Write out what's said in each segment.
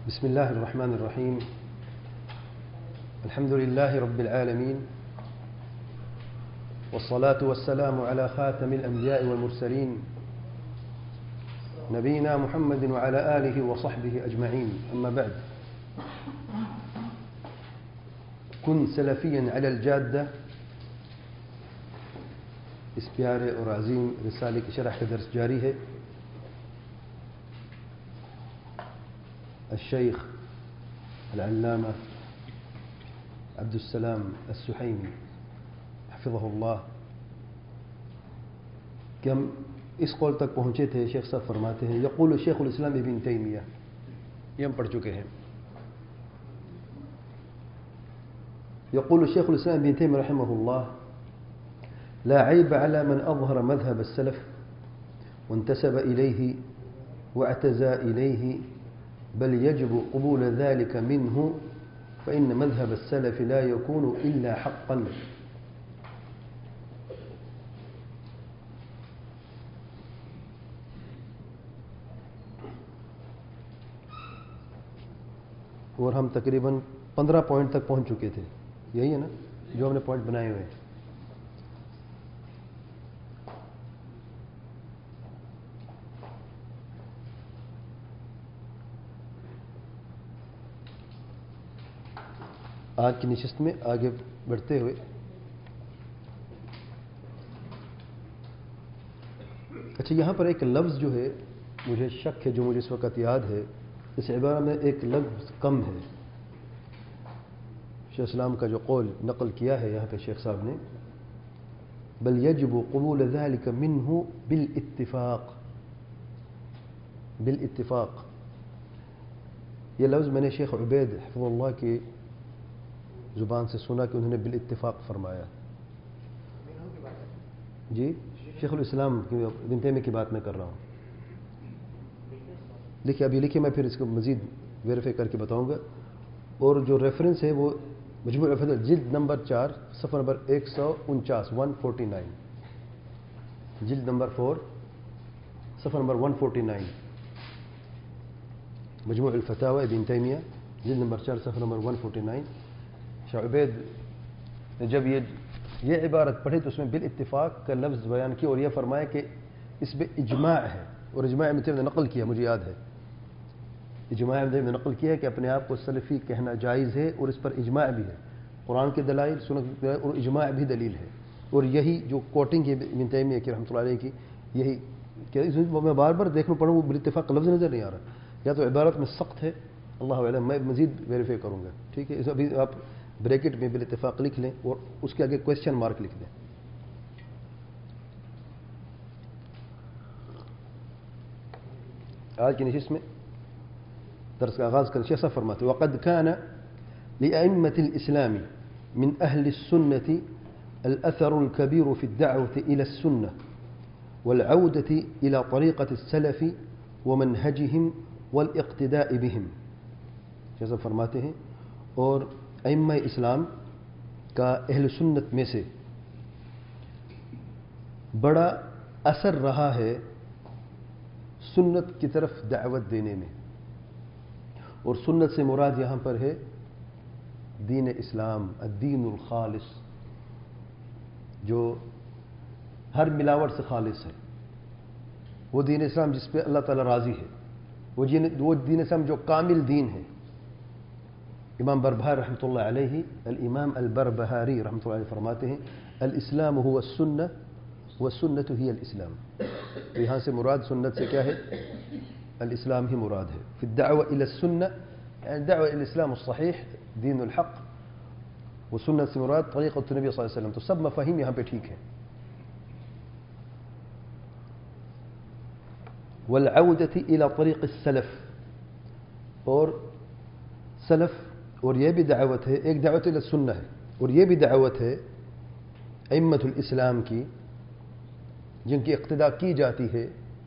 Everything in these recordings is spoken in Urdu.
بسم الله الرحمن الرحيم. الحمد لله رب العالمين، والصلاة والسلام على خاتم الأنبياء والمرسلين نبينا محمد وعلى آله وصحبه أجمعين. أما بعد، كن سلفيا على الجادة. اس پیارے اور عظیم رسالے کی شرح کا درس جاری ہے. الشیخ العلامہ عبد السلام السحیمی حفظہ اللہ کہ ہم اس قول تک پہنچے تھے. شیخ صاحب فرماتے ہیں یقول شیخ الاسلام ابن تیمیہ، یہ ہم پڑھ چکے ہیں. يقول الشيخ الإسلام ابن تيمية رحمه الله: لا عيب على من أظهر مذهب السلف وانتسب إليه واعتزى إليه، بل يجب قبول ذلك منه، فإن مذهب السلف لا يكون إلا حقا. اور ہم تقریباً 15 پوائنٹ تک پہنچ چکے تھے. یہی ہے نا جو ہم نے پوائنٹ بنائے ہوئے ہیں. آج کی نشست میں آگے بڑھتے ہوئے اچھا، یہاں پر ایک لفظ جو ہے مجھے شک ہے، جو مجھے اس وقت یاد ہے، اس عبارہ میں ایک لفظ کم ہے. شیخ اسلام کا جو قول نقل کیا ہے یہاں پہ شیخ صاحب نے، بل یجب قبول ذلك منه بالاتفاق. بالاتفاق یہ لفظ میں نے شیخ عبید حفظ اللہ کی زبان سے سنا کہ انہوں نے بالاتفاق فرمایا. جی شیخ الاسلام ابن تیمیہ کی بات میں کر رہا ہوں. لکھیے، ابھی لکھیے، میں پھر اس کو مزید ویریفائی کر کے بتاؤں گا. اور جو ریفرنس ہے وہ مجموع الفتاوی جلد نمبر 4 صفحہ نمبر 149 149، جلد نمبر 4 صفحہ نمبر 149، مجموع الفتاوی ابن تیمیہ جلد نمبر 4 صفحہ نمبر 149. شیخ عبید نے جب یہ عبارت پڑھی تو اس میں بالاتفاق کا لفظ بیان کیا اور یہ فرمایا کہ اس میں اجماع ہے. اور اجماع ابن تیمیہ نے نقل کیا، مجھے یاد ہے اجماع ابن تیمیہ نے نقل کیا ہے کہ اپنے آپ کو سلفی کہنا جائز ہے، اور اس پر اجماع بھی ہے. قرآن کے دلائل، سنت کے دلائل اور اجماع بھی دلیل ہے. اور یہی جو کوٹنگ ہے ابن تیمیہ کی رحمۃ اللہ علیہ کی، یہی کہ میں بار بار دیکھنا پڑھوں وہ بالاتفاق کا لفظ نظر نہیں آ رہا. یا تو عبارت میں سخت ہے، اللہ اعلم، میں مزید ویریفائی کروں گا. ٹھیک ہے، ابھی آپ بریکٹ میں بالاتفاق لکھ لیں اور اس کے آگے کویسچن مارک لکھ دیں. آج کی نشست میں درس کا آغاز کر شیخ صاحب فرماتے وقد كان لأئمة الإسلام من أهل السنة الأثر الكبير في الدعوة إلى السنة والعودة إلى طريقة السلف ومنهجهم والاقتداء بهم. شیخ صاحب فرماتے ہیں اور ائمہ اسلام کا اہل سنت میں سے بڑا اثر رہا ہے سنت کی طرف دعوت دینے میں. اور سنت سے مراد یہاں پر ہے دین اسلام، الدین الخالص، جو ہر ملاوٹ سے خالص ہے. وہ دین اسلام جس پہ اللہ تعالیٰ راضی ہے، وہ دین اسلام جو کامل دین ہے. امام بربہاری رحمۃ اللہ علیہ، الامام البربہاری رحمۃ اللہ علیہ فرماتے ہیں الاسلام هو السنہ والسنۃ هی الاسلام. تو یہاں سے مراد سنت سے کیا ہے؟ الاسلام ہی مراد ہے. فی الدعوة الى السنہ يعني دعوة الى الاسلام الصحیح، دین الحق، وہ سنت سے مراد طریقۃ النبی صلی اللہ علیہ وسلم. تو سب مفاہیم یہاں پہ ٹھیک ہیں. والعودة الى طریق السلف، اور سلف، اور یہ بھی دعوت ہے، ایک دعوت الى السنہ ہے اور یہ بھی دعوت ہے ائمۃ الاسلام کی جن کی اقتداء کی جاتی ہے.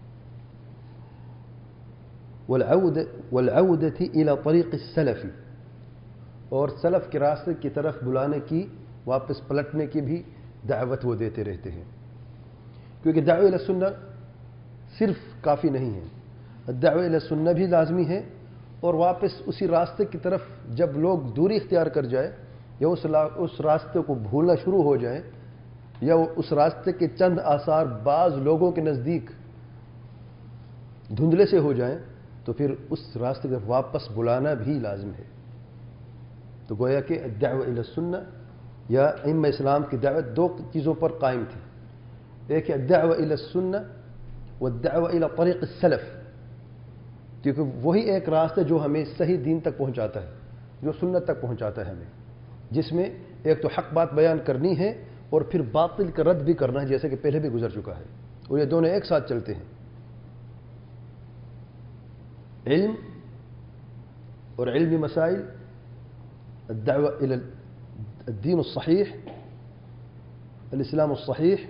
والعودة الى طریق السلف، اور سلف کے راستے کی طرف بلانے کی، واپس پلٹنے کی بھی دعوت وہ دیتے رہتے ہیں. کیونکہ دعوت الی السنہ صرف کافی نہیں ہے، الدعوہ الی السنہ بھی لازمی ہے اور واپس اسی راستے کی طرف جب لوگ دوری اختیار کر جائے یا اس راستے کو بھولنا شروع ہو جائیں یا اس راستے کے چند آثار بعض لوگوں کے نزدیک دھندلے سے ہو جائیں تو پھر اس راستے پر واپس بلانا بھی لازم ہے. تو گویا کہ الدعوہ الی السنہ یا ائمہ اسلام کی دعوت دو چیزوں پر قائم تھی. ایک ہے الدعوہ الی السنہ والدعوہ الی طریق السلف، کیونکہ وہی ایک راستہ جو ہمیں صحیح دین تک پہنچاتا ہے، جو سنت تک پہنچاتا ہے ہمیں، جس میں ایک تو حق بات بیان کرنی ہے اور پھر باطل کا رد بھی کرنا ہے، جیسے کہ پہلے بھی گزر چکا ہے، اور یہ دونوں ایک ساتھ چلتے ہیں. علم اور علمی مسائل، الدعوہ الی الدین الصحیح، الاسلام الصحیح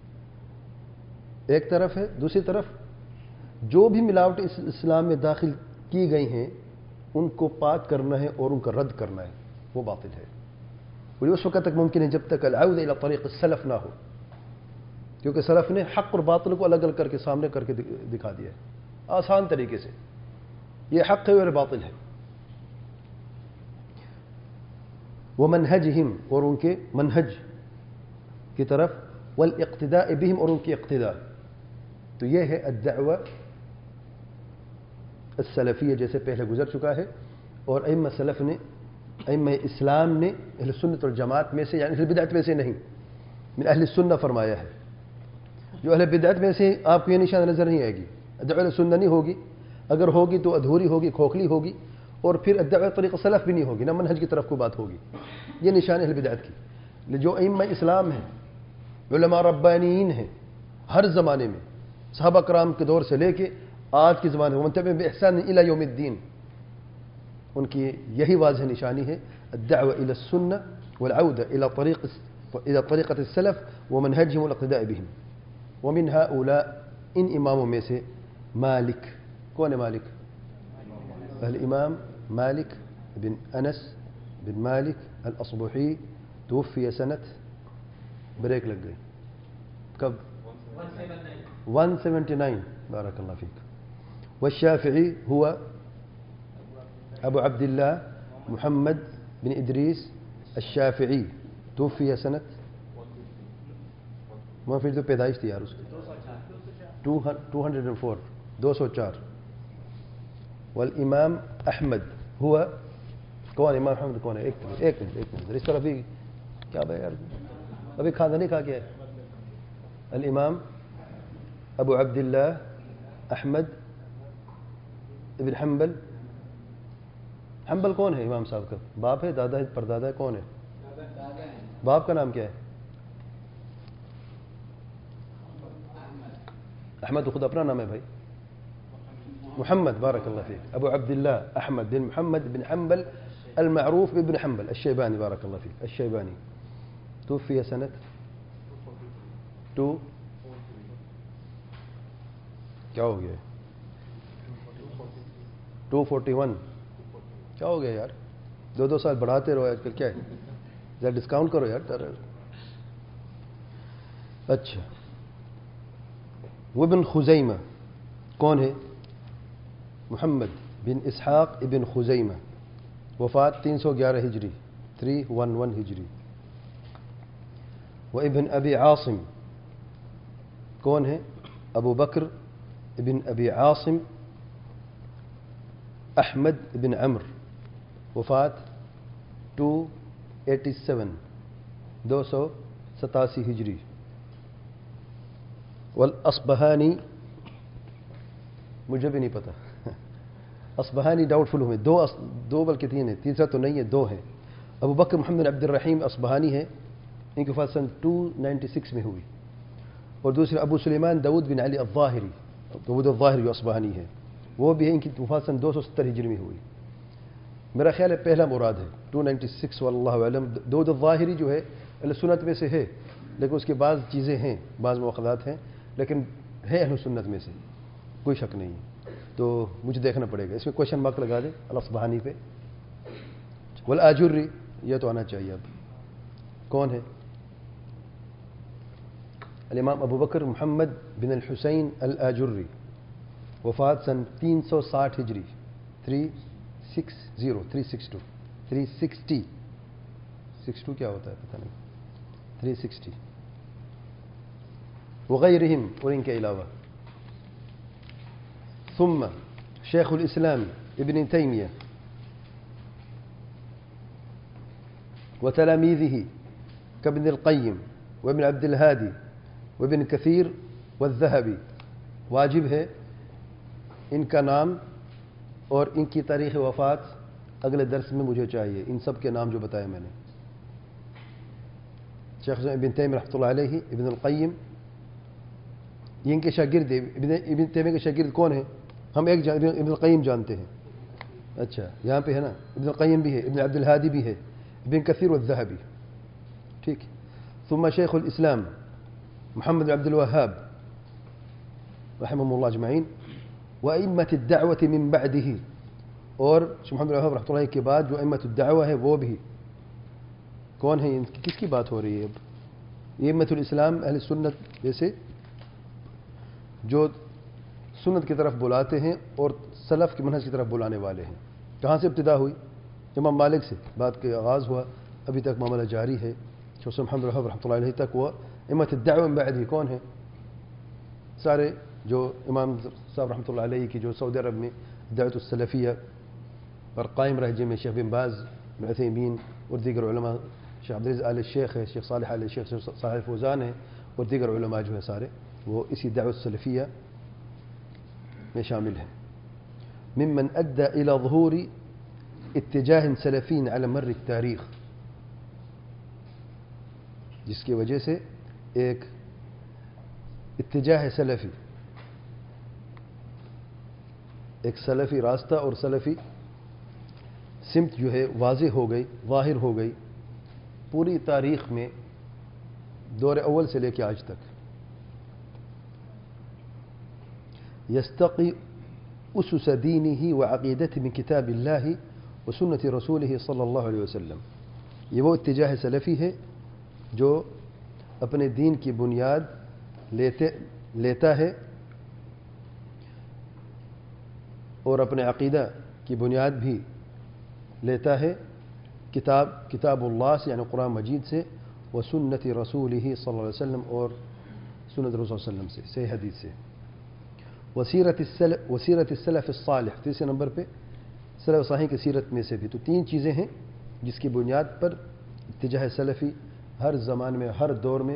ایک طرف ہے. دوسری طرف جو بھی ملاوٹ اس اسلام میں داخل کی گئی ہیں ان کو پاک کرنا ہے اور ان کا رد کرنا ہے، وہ باطل ہے. اور یہ اس وقت تک ممکن ہے جب تک العودہ الی طریق السلف نہ ہو، کیونکہ سلف نے حق اور باطل کو الگ الگ کر کے سامنے کر کے دکھا دیا ہے آسان طریقے سے، یہ حق ہے اور باطل ہے. ومنہجہم، اور ان کے منہج کی طرف، والاقتداء بہم، اور ان کی اقتداء. تو یہ ہے الدعوہ السلفیہ، جیسے پہلے گزر چکا ہے. اور ائمہ سلف نے، ائمہ اسلام نے اہل سنت والجماعت میں سے، یعنی اہل بدعت میں سے نہیں، من اہل السنہ فرمایا ہے. جو اہل بدعت میں سے آپ کو یہ نشان نظر نہیں آئے گی، الدعوہ الی السنہ نہیں ہوگی، اگر ہوگی تو ادھوری ہوگی، کھوکھلی ہوگی، اور پھر الدعوہ طریق سلف بھی نہیں ہوگی، نہ منہج کی طرف کو بات ہوگی. یہ نشان اہل بدعت کی. جو ائمہ اسلام ہیں، علماء ربانیین ہیں، ہر زمانے میں صحابہ کرام کے دور سے لے کے آج کے زمانے میں منتبع باحسان الی یوم الدین، ان کی یہی واضح نشانی ہے الدعوہ الی السنہ والعودہ الی طریقۃ السلف ومنہجہم والاقتداء بہم. ومن ہؤلاء، ان اماموں میں سے مالک. کون ہے مالک؟ الامام مالک بن انس بن مالک الاصبحی، توفی سنت، بریک لگ گئی، کب؟ 179. بارک اللہ فیک. والشافعی هو ابو عبد اللہ محمد بن ادریس الشافعی، توفی سنت، وہاں پھر تو پیدائش تھی یار اس کی 204، 204. والامام احمد ہوا، کون امام احمد کون ہے؟ ایک منٹ اس طرح ابھی کیا بھائی یار، ابھی کھانا نہیں کھا کے ہے. الامام ابو عبد اللہ احمد ابن حنبل. حنبل کون ہے امام صاحب کا؟ باپ ہے، دادا ہے، پردادا ہے، کون ہے؟ باپ کا نام کیا ہے؟ احمد خود اپنا نام ہے بھائی. محمد، بارک اللہ فیک. ابو عبد اللہ احمد بن محمد بن حنبل المعروف بن حنبل الشیبانی، بارک اللہ فیک، الشیبانی. توفی سنت 2، کیا ہو گیا؟ 241. کیا ہو گیا یار؟ 2 سال بڑھاتے رہو آج کل، کیا ہے؟ ذرا ڈسکاؤنٹ کرو یار. اچھا. وابن خزیمہ، کون ہے؟ محمد بن اسحاق ابن خزیمہ، وفات 311 ہجری، 311 ہجری. وابن ابی عاصم، کون ہے؟ ابو بکر ابن ابی عاصم احمد ابن عمر، وفات 287، 287 ہجری. والاصبہانی، مجھے بھی نہیں پتا، اصبہانی ڈاؤٹ فل ہوئے، دو بلکہ 3 ہیں، تیسرا تو نہیں ہے، 2 ہیں. ابو بکر محمد عبد الرحیم اصبہانی ہے، ان کی وفات سن 296 میں ہوئی. اور دوسرے ابو سلیمان داود بن علی الظاہری، داود الظاہری جو اصبہانی ہے، وہ بھی ہے، ان کی وفات سن 270 ہجری میں ہوئی. میرا خیال ہے پہلا مراد ہے 296، واللہ علم. داود الظاہری جو ہے اہل سنت میں سے ہے، لیکن اس کے بعض چیزیں ہیں، بعض مواخذات ہیں، لیکن ہے اہل سنت میں سے، کوئی شک نہیں. تو مجھے دیکھنا پڑے گا، اس میں کوشچن مارک لگا دیں الاصبہانی پہ. والاجری، یہ تو آنا چاہیے. اب کون ہے؟ الامام ابو بکر محمد بن الحسین الاجری، وفات سن 360 ہجری، 360 کیا ہوتا ہے پتہ نہیں, 360 وغیرہم, اور ان کے علاوہ. ثم شیخ الاسلام ابن تیمیہ وتلاميذه كابن القيم وابن عبد الهادي وابن كثير والذهبي, واجب ہے ان کا نام اور ان کی تاریخ وفات اگلے درس میں مجھے چاہیے, ان سب کے نام جو بتائے میں نے. شیخ ابن تیمیہ رحمۃ اللہ علیہ, ابن القیم, یہ ان کے شاگرد. ابن تیمیہ کے شاگرد کون ہیں؟ ہم ایک ابن القیم جانتے ہیں. اچھا یہاں پہ ہے نا, ابن القیم بھی ہے, ابن عبد الہادی بھی ہے, ابن کثیر والذهبی. ٹھیک. ثم شیخ الاسلام محمد عبد الوهاب رحمهم الله اجمعین وائمة الدعوة من بعده, اور شیخ محمد الوهاب رحمۃ اللہ کے بعد جو ائمۃ الدعوہ ہے وہ بھی کون ہیں؟ کس کی بات ہو رہی ہے اب؟ ائمۃ الاسلام اہل سنت جیسے جو سنت کی طرف بلاتے ہیں اور سلف کے منہج کی طرف بلانے والے ہیں. کہاں سے ابتدا ہوئی؟ امام مالک سے بات کا آغاز ہوا, ابھی تک معاملہ جاری ہے. شیخ محمد الوهاب رحمۃ اللہ علیہ تک وہ ائمۃ الدعوہ من بعد کون ہیں؟ سارے جو امام صاحب رحمۃ اللہ علیہ کی جو سعودی عرب میں دعوت السلفیہ پر قائم رہ, جن میں شیخ بن باز, ابن عثیمین اور دیگر علماء, شیخ عبدالعزیز آل الشیخ ہے, شیخ صالح آل الشیخ, شیخ صالح فوزان ہے, اور دیگر علماء جو ہیں سارے وہ اسی دعوت السلفیہ میں شامل ہیں. ممن ادى الى ظهور اتجاه سلفی على مر التاریخ, جس کی وجہ سے ایک اتجاہ سلفی, ایک سلفی راستہ اور سلفی سمت جو ہے واضح ہو گئی, ظاہر ہو گئی پوری تاریخ میں, دور اول سے لے کے آج تک. یستقی اسس دینہ وعقیدتہ من کتاب اللہ وسنت رسولہ صلی اللہ علیہ وسلم. یہ وہ اتجاہ سلفی ہے جو اپنے دین کی بنیاد لیتا ہے اور اپنے عقیدہ کی بنیاد بھی لیتا ہے کتاب اللہ سے, یعنی قرآن مجید سے, و سنت رسولہ صلی اللہ علیہ وسلم, اور سنت رسول صلی اللہ علیہ وسلم سے, صحیح حدیث سے. وسیرت السلف الصالح, تیسرے نمبر پہ سلف صالحین کی سیرت میں سے بھی. تو تین چیزیں ہیں جس کی بنیاد پر اتجاہ سلفی ہر زمان میں, ہر دور میں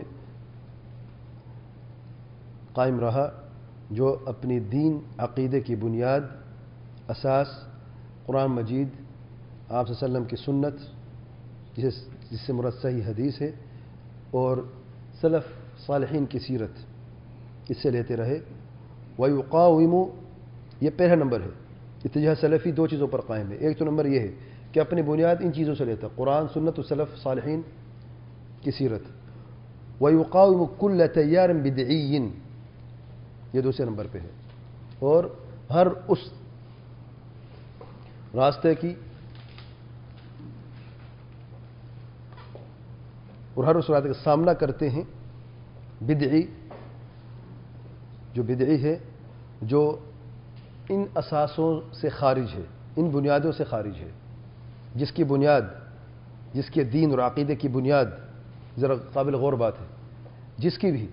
قائم رہا, جو اپنی دین عقیدے کی بنیاد, اساس قرآن مجید, آپ صلی اللہ علیہ وسلم کی سنت جس سے مراد صحیح حدیث ہے, اور سلف صالحین کی سیرت, اس سے لیتے رہے. وَيُقَاوِمُ, یہ پہلا نمبر ہے. اتجاہ سلفی دو چیزوں پر قائم ہے. ایک تو نمبر یہ ہے کہ اپنی بنیاد ان چیزوں سے لیتا, قرآن, سنت و سلف صالحین کی سیرت. وَيُقَاوِمُ كُلَّ تَيَّارٍ بِدْعِيٍّ, یہ دوسرے نمبر پہ ہے. اور ہر اس راستے کی کا سامنا کرتے ہیں بدعی, جو بدعی ہے, جو ان اساسوں سے خارج ہے, ان بنیادوں سے خارج ہے, جس کی بنیاد, جس کے دین اور عقیدے کی بنیاد, ذرا قابل غور بات ہے, جس کی بھی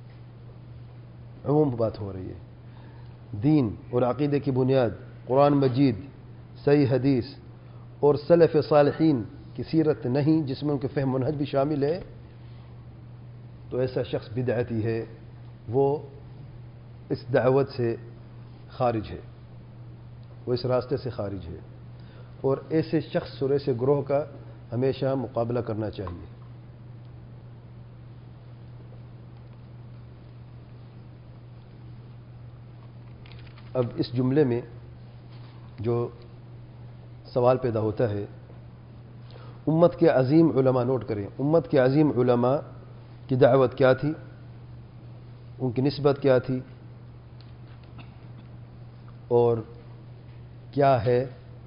عموم بات ہو رہی ہے, دین اور عقیدے کی بنیاد قرآن مجید, صحیح حدیث اور سلف صالحین کی سیرت نہیں, جس میں ان کے فہم منہج بھی شامل ہے, تو ایسا شخص بدعتی ہے, وہ اس دعوت سے خارج ہے, وہ اس راستے سے خارج ہے. اور ایسے شخص اور ایسے گروہ کا ہمیشہ مقابلہ کرنا چاہیے. اب اس جملے میں جو سوال پیدا ہوتا ہے, امت کے عظیم علماء, نوٹ کریں, امت کے عظیم علماء کی دعوت کیا تھی, ان کی نسبت کیا تھی, اور کیا ہے,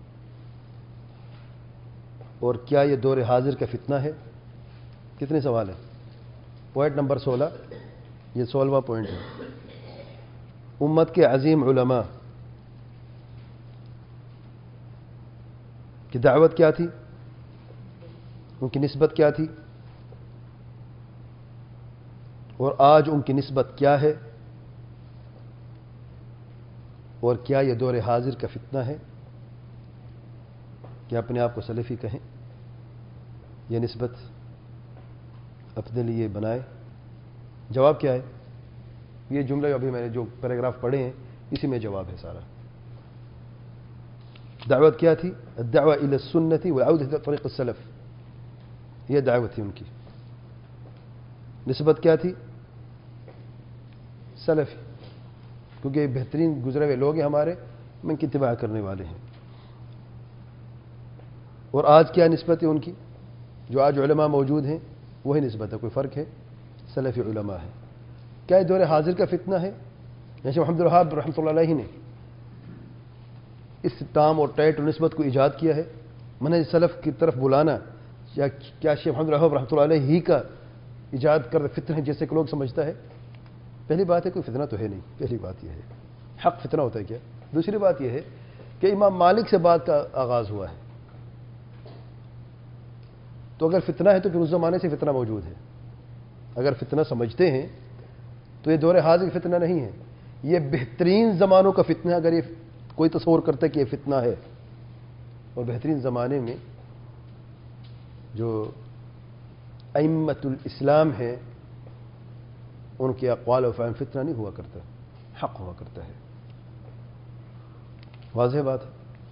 اور کیا یہ دور حاضر کا فتنہ ہے؟ کتنے سوال ہیں؟ پوائنٹ نمبر 16, یہ 16واں پوائنٹ ہے. امت کے عظیم علماء کہ دعوت کیا تھی، ان کی نسبت کیا تھی، اور آج ان کی نسبت کیا ہے، اور کیا یہ دور حاضر کا فتنہ ہے کہ اپنے آپ کو سلفی کہیں، یہ نسبت اپنے لیے بنائے؟ جواب کیا ہے؟ یہ جملے ابھی میں نے جو پیراگراف پڑھے ہیں اسی میں جواب ہے سارا۔ دعوت کیا تھی؟ الدعوة إلى السنة والعودة إلى طريق السلف، یہ دعوت تھی ان کی۔ نسبت کیا تھی؟ سلفی، کیونکہ یہ بہترین گزرے ہوئے لوگ ہیں ہمارے، من کی اتباع کرنے والے ہیں۔ اور آج کیا نسبت ہے ان کی؟ جو آج علماء موجود ہیں وہی نسبت ہے، کوئی فرق ہے؟ سلفی علماء ہے۔ کیا یہ دور حاضر کا فتنہ ہے؟ جیسے محمد الوہاب رحمۃ اللہ علیہ نے اس ٹام اور ٹائٹ اور نسبت کو ایجاد کیا ہے، منہج سلف کی طرف بلانا، یا کیا شیخ محمد الوہاب رحمۃ اللہ علیہ ہی کا ایجاد کر فتنہ ہے جیسے کہ لوگ سمجھتا ہے؟ پہلی بات ہے کوئی فتنہ تو ہے نہیں، پہلی بات یہ ہے۔ حق فتنہ ہوتا ہے کیا؟ دوسری بات یہ ہے کہ امام مالک سے بات کا آغاز ہوا ہے، تو اگر فتنہ ہے تو پھر اس زمانے سے فتنہ موجود ہے۔ اگر فتنہ سمجھتے ہیں تو یہ دور حاضر فتنہ نہیں ہے، یہ بہترین زمانوں کا فتنہ ہے۔ اگر یہ کوئی تصور کرتا ہے کہ یہ فتنہ ہے، اور بہترین زمانے میں جو ائمۃ الاسلام ہیں ان کے اقوال و افعال فتنہ نہیں ہوا کرتا، حق ہوا کرتا ہے۔ واضح بات ہے۔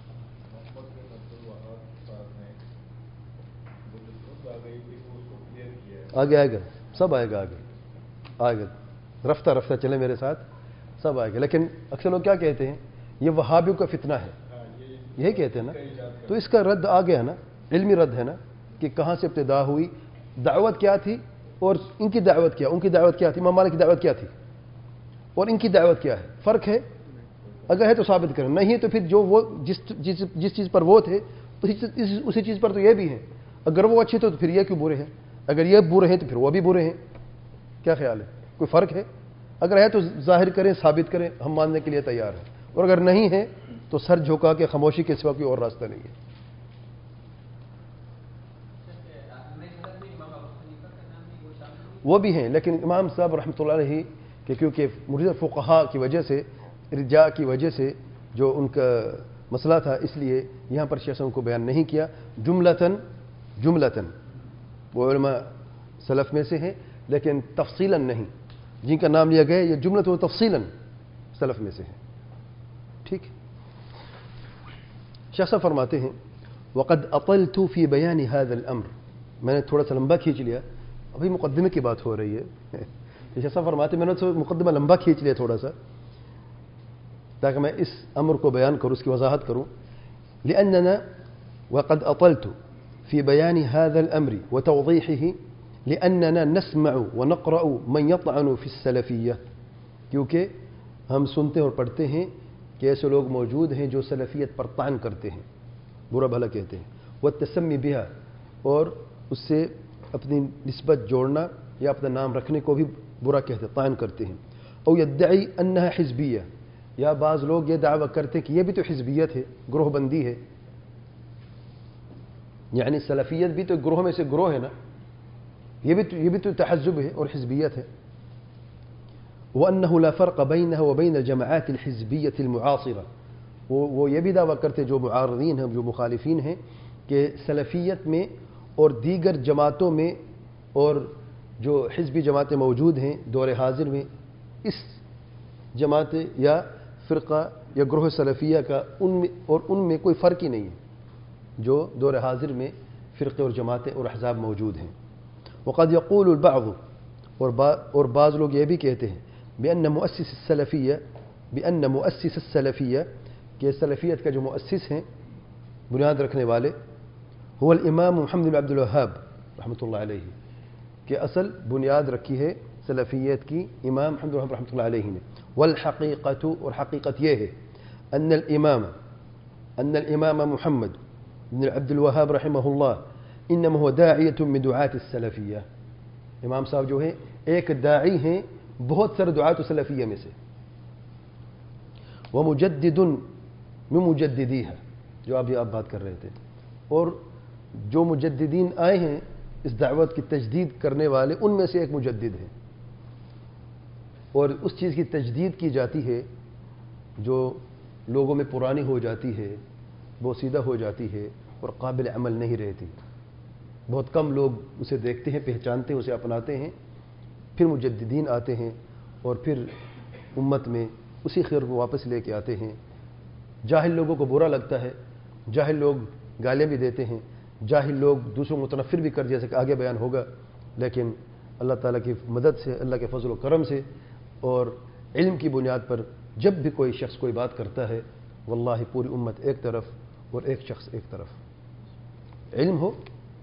آگے آئے گا، سب آئے گا، آئے گا، رفتہ رفتہ چلے میرے ساتھ، سب آئے گا۔ لیکن اکثر لوگ کیا کہتے ہیں؟ یہ وہابیوں کا فتنہ ہے، یہی کہتے ہیں نا، تو اس کا رد آ گیا نا، علمی رد ہے نا، کہ کہاں سے ابتدا ہوئی، دعوت کیا تھی، اور ان کی دعوت کیا، ان کی دعوت کیا تھی، امام مالک کی دعوت کیا تھی، اور ان کی دعوت کیا ہے؟ فرق ہے؟ اگر ہے تو ثابت کریں، نہیں ہے تو پھر جو وہ جس چیز پر وہ تھے اسی چیز پر تو یہ بھی ہیں۔ اگر وہ اچھے تو پھر یہ کیوں برے ہیں؟ اگر یہ برے ہیں تو پھر وہ بھی برے ہیں۔ کیا خیال ہے؟ کوئی فرق ہے؟ اگر ہے تو ظاہر کریں، ثابت کریں، ہم ماننے کے لیے تیار ہیں، اور اگر نہیں ہے تو سر جھکا کے خاموشی کے سوا کوئی اور راستہ نہیں ہے۔ وہ بھی ہیں، لیکن امام صاحب رحمۃ اللہ علیہ کہ کیونکہ مرجع فقہا کی وجہ سے، ارجاء کی وجہ سے جو ان کا مسئلہ تھا، اس لیے یہاں پر شیخ کو بیان نہیں کیا۔ جملتاً وہ علماء سلف میں سے ہیں، لیکن تفصیلاً نہیں، جن کا نام لیا گیا یہ جملۃ و تفصیلاً سلف میں سے ہیں۔ ٹھیک، شیخ صاحب فرماتے ہیں وقد اطلت فی بیان هذا الامر، میں نے تھوڑا سا لمبا کھینچ لیا، ابھی مقدمے کی بات ہو رہی ہے۔ شیخ صاحب فرماتے ہیں میں نے مقدمہ لمبا کھینچ لیا تھوڑا سا، تاکہ میں اس امر کو بیان کروں، اس کی وضاحت کروں۔ لأننا وقد أطلت في بيان هذا الأمر وتوضيحه لأننا نسمع ونقرأ من يطعن في السلفية، کیونکہ ہم سنتے اور پڑھتے ہیں کہ ایسے لوگ موجود ہیں جو سلفیت پر طعن کرتے ہیں، برا بھلا کہتے ہیں، والتسمی بها، اور اس سے اپنی نسبت جوڑنا یا اپنا نام رکھنے کو بھی برا کہتے ہیں، طعن کرتے ہیں۔ او يدعي أنها حزبية، یا بعض لوگ یہ دعویٰ کرتے ہیں کہ یہ بھی تو حزبیت ہے، گروہ بندی ہے، یعنی سلفیت بھی تو گروہ میں سے گروہ ہے نا، یہ بھی تو تحزب ہے اور حزبیت ہے۔ وَأَنَّهُ لَا فَرْقَ بَيْنَهَا وَبَيْنَ الْجَمَاعَاتِ الْحِزْبِيَّةِ الْمُعَاصِرَةِ، وہ یہ بھی دعویٰ کرتے جو معارضین ہیں، جو مخالفین ہیں، کہ سلفیت میں اور دیگر جماعتوں میں اور جو حزبی جماعتیں موجود ہیں دور حاضر میں، اس جماعت یا فرقہ یا گروہ سلفیہ کا ان میں کوئی فرق ہی نہیں ہے جو دور حاضر میں فرقے اور جماعتیں اور احزاب موجود ہیں۔ وقد يقول البعض، اور بعض لوگ یہ بھی کہتے ہیں بأن مؤسس السلفیہ، کہ سلفیت کا جو مؤسس ہیں، بنیاد رکھنے والے، هو الامام محمد بن عبد الوهاب رحمۃ اللہ علیہ، کہ اصل بنیاد رکھی ہے سلفیت کی امام محمد بن رحمۃ اللہ علیہ نے۔ والحقیقت، اور حقیقت یہ ہے ان الامام محمد بن عبد الوهاب رحمہ اللہ انما هو داعیۃ من دعاة السلفیہ، امام صاحب جو ہیں ایک داعی ہیں بہت سارے دعاة سلفیہ میں سے، ومجدد من مجددیها، جو ابھی آپ بات کر رہے تھے، اور جو مجددین آئے ہیں اس دعوت کی تجدید کرنے والے، ان میں سے ایک مجدد ہے، اور اس چیز کی تجدید کی جاتی ہے جو لوگوں میں پرانی ہو جاتی ہے، بوسیدہ ہو جاتی ہے اور قابل عمل نہیں رہتی۔ بہت کم لوگ اسے دیکھتے ہیں، پہچانتے ہیں، اسے اپناتے ہیں، پھر مجددین آتے ہیں اور پھر امت میں اسی خیر کو واپس لے کے آتے ہیں۔ جاہل لوگوں کو برا لگتا ہے، جاہل لوگ گالیاں بھی دیتے ہیں، جاہل لوگ دوسروں کو متنفر بھی کر، جیسے کہ آگے بیان ہوگا، لیکن اللہ تعالیٰ کی مدد سے، اللہ کے فضل و کرم سے اور علم کی بنیاد پر جب بھی کوئی شخص کوئی بات کرتا ہے، واللہ پوری امت ایک طرف اور ایک شخص ایک طرف۔ علم ہو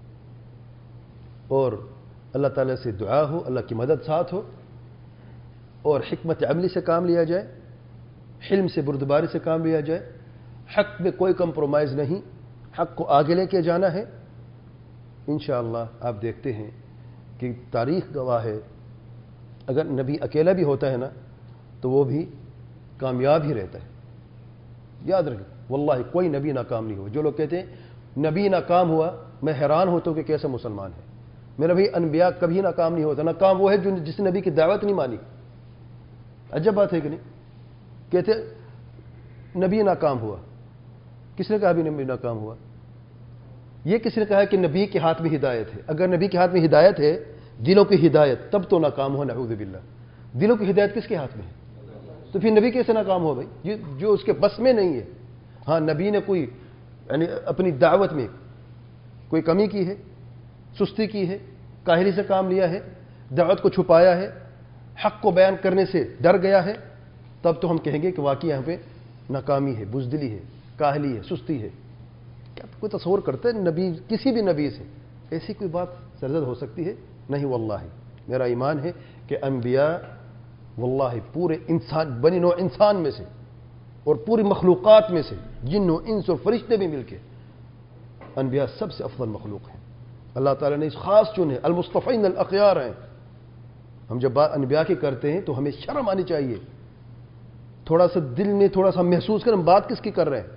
اور اللہ تعالیٰ سے دعا ہو، اللہ کی مدد ساتھ ہو، اور حکمت عملی سے کام لیا جائے، حلم سے بردباری سے کام لیا جائے، حق میں کوئی کمپرومائز نہیں، حق کو آگے لے کے جانا ہے، انشاءاللہ آپ دیکھتے ہیں کہ تاریخ گواہ ہے، اگر نبی اکیلا بھی ہوتا ہے نا تو وہ بھی کامیاب ہی رہتا ہے۔ یاد رکھیں، واللہ کوئی نبی ناکام نہیں ہوا۔ جو لوگ کہتے ہیں نبی ناکام ہوا، میں حیران ہوتا ہوں کہ کیسے مسلمان ہے۔ میرا بھائی انبیاء کبھی ناکام نہیں ہوتا، ناکام وہ ہے جس نے نبی کی دعوت نہیں مانی۔ عجب بات ہے کہ نہیں؟ کہتے نبی ناکام ہوا، کس نے کہا بھی نبی ناکام ہوا؟ یہ کس نے کہا کہ نبی کے ہاتھ میں ہدایت ہے؟ اگر نبی کے ہاتھ میں ہدایت ہے، دلوں کی ہدایت، تب تو ناکام ہو، نعوذ باللہ۔ دلوں کی ہدایت کس کے ہاتھ میں ہے؟ تو پھر نبی کیسے ناکام ہو بھائی؟ جو اس کے بس میں نہیں ہے۔ ہاں، نبی نے کوئی یعنی اپنی دعوت میں کوئی کمی کی ہے، سستی کی ہے، کاہلی سے کام لیا ہے، دعوت کو چھپایا ہے، حق کو بیان کرنے سے ڈر گیا ہے، تب تو ہم کہیں گے کہ واقعی یہاں پہ ناکامی ہے، بزدلی ہے، کاہلی ہے، سستی ہے۔ کیا کوئی تصور کرتا ہے نبی، کسی بھی نبی سے ایسی کوئی بات سرزد ہو سکتی ہے؟ نہیں، واللہ میرا ایمان ہے کہ انبیاء واللہ پورے انسان، بنی نوع انسان میں سے اور پوری مخلوقات میں سے، جن و انس اور فرشتے بھی مل کے، انبیاء سب سے افضل مخلوق ہیں۔ اللہ تعالیٰ نے اس خاص چنے، المصطفین الاخیار ہیں۔ ہم جب بات انبیاء کی کرتے ہیں تو ہمیں شرم آنی چاہیے، تھوڑا سا دل میں تھوڑا سا محسوس کریں ہم بات کس کی کر رہے ہیں۔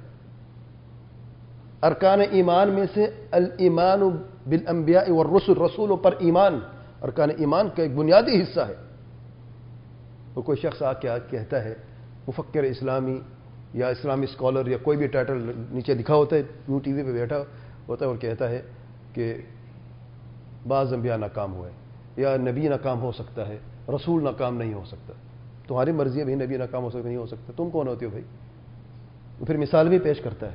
ارکان ایمان میں سے الایمان بالانبیاء والرسل، رسولوں پر ایمان ارکان ایمان کا ایک بنیادی حصہ ہے۔ اور کوئی شخص آ کے کہتا ہے، مفکر اسلامی یا اسلامی اسکالر یا کوئی بھی ٹائٹل نیچے لکھا ہوتا ہے، یوں ٹی وی پہ بیٹھا ہوتا ہے اور کہتا ہے کہ بعض انبیاء ناکام ہوئے، یا نبی ناکام ہو سکتا ہے، رسول ناکام نہیں ہو سکتا۔ تمہاری مرضی ہے بھائی، نبی ناکام ہو سکتا نہیں ہو سکتا، تم کون ہوتے ہو بھائی؟ پھر مثال بھی پیش کرتا ہے،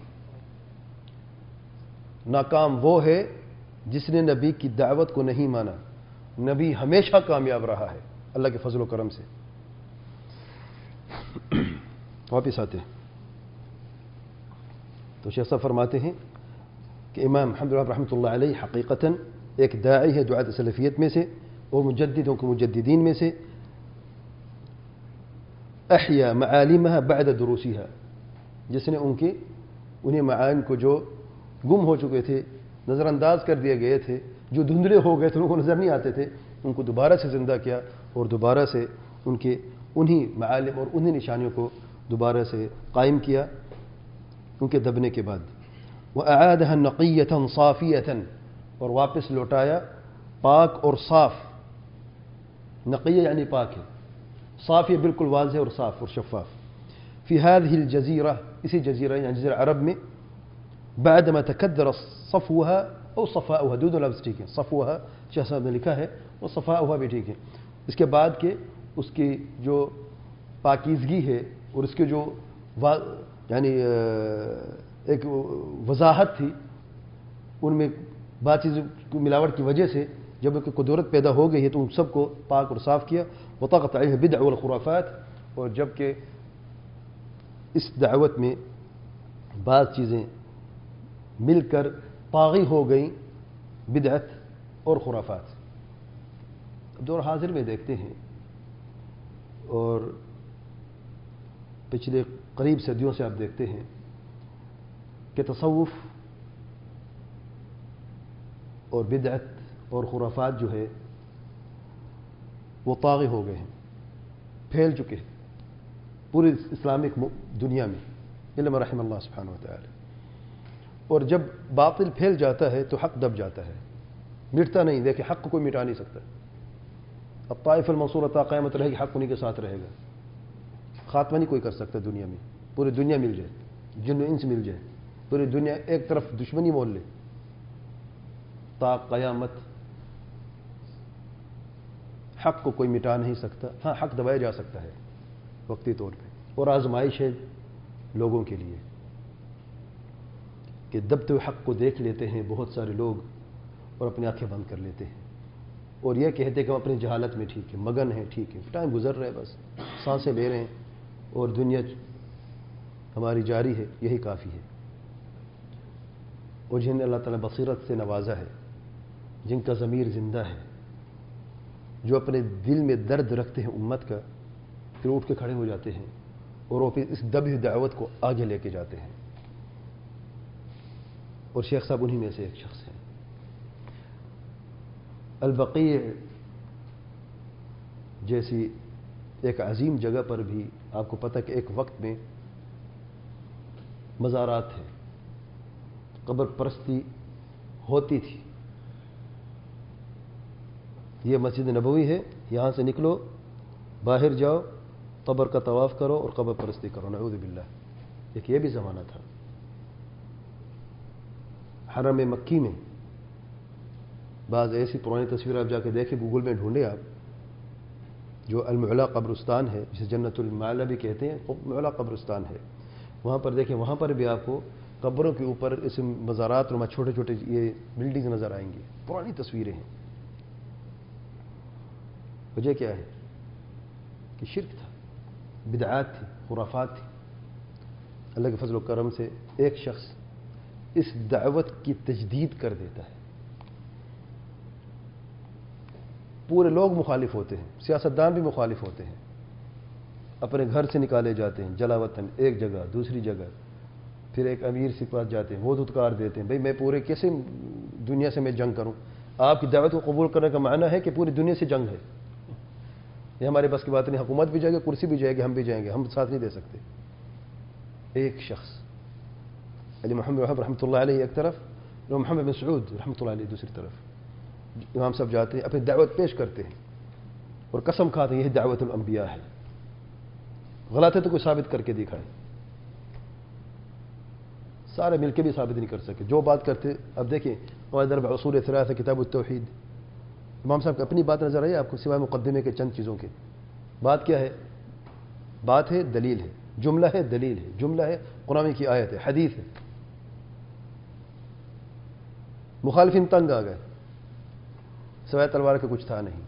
ناکام وہ ہے جس نے نبی کی دعوت کو نہیں مانا، نبی ہمیشہ کامیاب رہا ہے اللہ کے فضل و کرم سے۔ واپس آتے ہیں تو شیخ صاحب فرماتے ہیں کہ امام محمد رحمۃ اللہ علیہ حقیقتاً ایک داعی ہے دعاۃ سلفیت میں سے اور مجددوں کے مجددین میں سے، احیا معالمها بعد دروسها، جس نے انہیں معالم کو جو گم ہو چکے تھے، نظر انداز کر دیے گئے تھے، جو دھندلے ہو گئے تھے، ان کو نظر نہیں آتے تھے، ان کو دوبارہ سے زندہ کیا اور دوبارہ سے انہی معالم اور انہی نشانیوں کو دوبارہ سے قائم کیا ان کے دبنے کے بعد۔ وَأَعَادَهَا نَقِيَّةً صَافِيَةً، اور واپس لوٹایا پاک اور صاف۔ نقیہ یعنی پاک ہے، صافیہ بالکل واضح اور صاف اور شفاف۔ فی هذه الجزیرہ، اسی جزیرہ یعنی جزیرہ عرب میں، بعدما تکدر صفوها او صفاؤها، دونوں لفظ ٹھیک ہے، صفوها شیخ صاحب نے لکھا ہے اور صفاؤها بھی ٹھیک ہے، اس کے بعد کہ اس کی جو پاکیزگی ہے اور اس کے جو یعنی ایک وضاحت تھی، ان میں بات چیزوں کی ملاوٹ کی وجہ سے جب ایک قدرت پیدا ہو گئی ہے تو ان سب کو پاک اور صاف کیا۔ وطاقت علیہ البدع والخرافات، اور جب کہ اس دعوت میں بعض چیزیں مل کر طاغی ہو گئیں، بدعت اور خرافات۔ دور حاضر میں دیکھتے ہیں اور پچھلے قریب صدیوں سے آپ دیکھتے ہیں کہ تصوف اور بدعت اور خرافات جو ہے وہ طاغی ہو گئے ہیں، پھیل چکے ہیں پوری اسلامک دنیا میں، الا ما رحم اللہ سبحانہ وتعالی۔ اور جب باطل پھیل جاتا ہے تو حق دب جاتا ہے، مٹتا نہیں. دیکھیں حق کو کوئی مٹا نہیں سکتا. اب طائف المنصورہ تا قیامت رہے گی، حق انہیں کے ساتھ رہے گا. خاتمہ نہیں کوئی کر سکتا دنیا میں. پوری دنیا مل جائے، جن و انس مل جائے، پوری دنیا ایک طرف دشمنی مول لے، تا قیامت حق کو کوئی مٹا نہیں سکتا. ہاں حق دبایا جا سکتا ہے وقتی طور پہ، اور آزمائش ہے لوگوں کے لیے کہ دبتے ہوئے حق کو دیکھ لیتے ہیں بہت سارے لوگ اور اپنی آنکھیں بند کر لیتے ہیں اور یہ کہتے ہیں کہ ہم اپنی جہالت میں ٹھیک ہے، مگن ہیں، ٹھیک ہے، ٹائم گزر رہا ہے، بس سانسیں لے رہے ہیں اور دنیا ہماری جاری ہے، یہی کافی ہے. اور جنہیں اللہ تعالیٰ بصیرت سے نوازا ہے، جن کا ضمیر زندہ ہے، جو اپنے دل میں درد رکھتے ہیں امت کا، پھر اٹھ کے کھڑے ہو جاتے ہیں اور وہ پھر اس دبی دعوت کو آگے لے کے جاتے ہیں. اور شیخ صاحب انہی میں سے ایک شخص ہیں. البقیع جیسی ایک عظیم جگہ پر بھی آپ کو پتہ کہ ایک وقت میں مزارات تھے، قبر پرستی ہوتی تھی. یہ مسجد نبوی ہے، یہاں سے نکلو، باہر جاؤ، قبر کا طواف کرو اور قبر پرستی کرو، نعوذ باللہ. ایک یہ بھی زمانہ تھا. حرم مکی میں بعض ایسی پرانی تصویر آپ جا کے دیکھیں، گوگل میں ڈھونڈے آپ، جو المعلا قبرستان ہے، جسے جنت المعلا بھی کہتے ہیں، معلا قبرستان ہے، وہاں پر دیکھیں، وہاں پر بھی آپ کو قبروں کے اوپر اس مزارات نما چھوٹے چھوٹے یہ بلڈنگ نظر آئیں گی. پرانی تصویریں ہیں. وجہ کیا ہے کہ شرک تھا، بدعات تھی، خرافات تھی. اللہ کے فضل و کرم سے ایک شخص اس دعوت کی تجدید کر دیتا ہے. پورے لوگ مخالف ہوتے ہیں، سیاستدان بھی مخالف ہوتے ہیں، اپنے گھر سے نکالے جاتے ہیں، جلا وطن، ایک جگہ دوسری جگہ. پھر ایک امیر کے پاس جاتے ہیں، وہ دھتکار دیتے ہیں، بھئی میں پورے کیسے دنیا سے میں جنگ کروں؟ آپ کی دعوت کو قبول کرنے کا معنی ہے کہ پوری دنیا سے جنگ ہے. یہ ہمارے بس کی بات نہیں. حکومت بھی جائے گی، کرسی بھی جائے گی، ہم بھی جائیں گے، ہم ساتھ نہیں دے سکتے. ایک شخص علی محمد وہب رحمۃ اللہ علیہ ایک طرف، محمد بن سعود رحمۃ اللہ علیہ دوسری طرف. امام صاحب جاتے ہیں، اپنی دعوت پیش کرتے ہیں اور قسم کھاتے ہیں یہ دعوت الانبیاء ہے. غلط ہے تو کوئی ثابت کر کے دکھائے. سارے مل کے بھی ثابت نہیں کر سکے جو بات کرتے. اب دیکھیں قواعد اربع اصول ثلاثہ کتاب التوحید، امام صاحب کی اپنی بات نظر آئی آپ کو سوائے مقدمے کے چند چیزوں کے؟ بات کیا ہے؟ بات ہے دلیل ہے، جملہ ہے دلیل ہے، جملہ ہے قرآن کی آیت ہے، حدیث ہے. مخالفین تنگ آ گئے، سوائے تلوار کا کچھ تھا نہیں.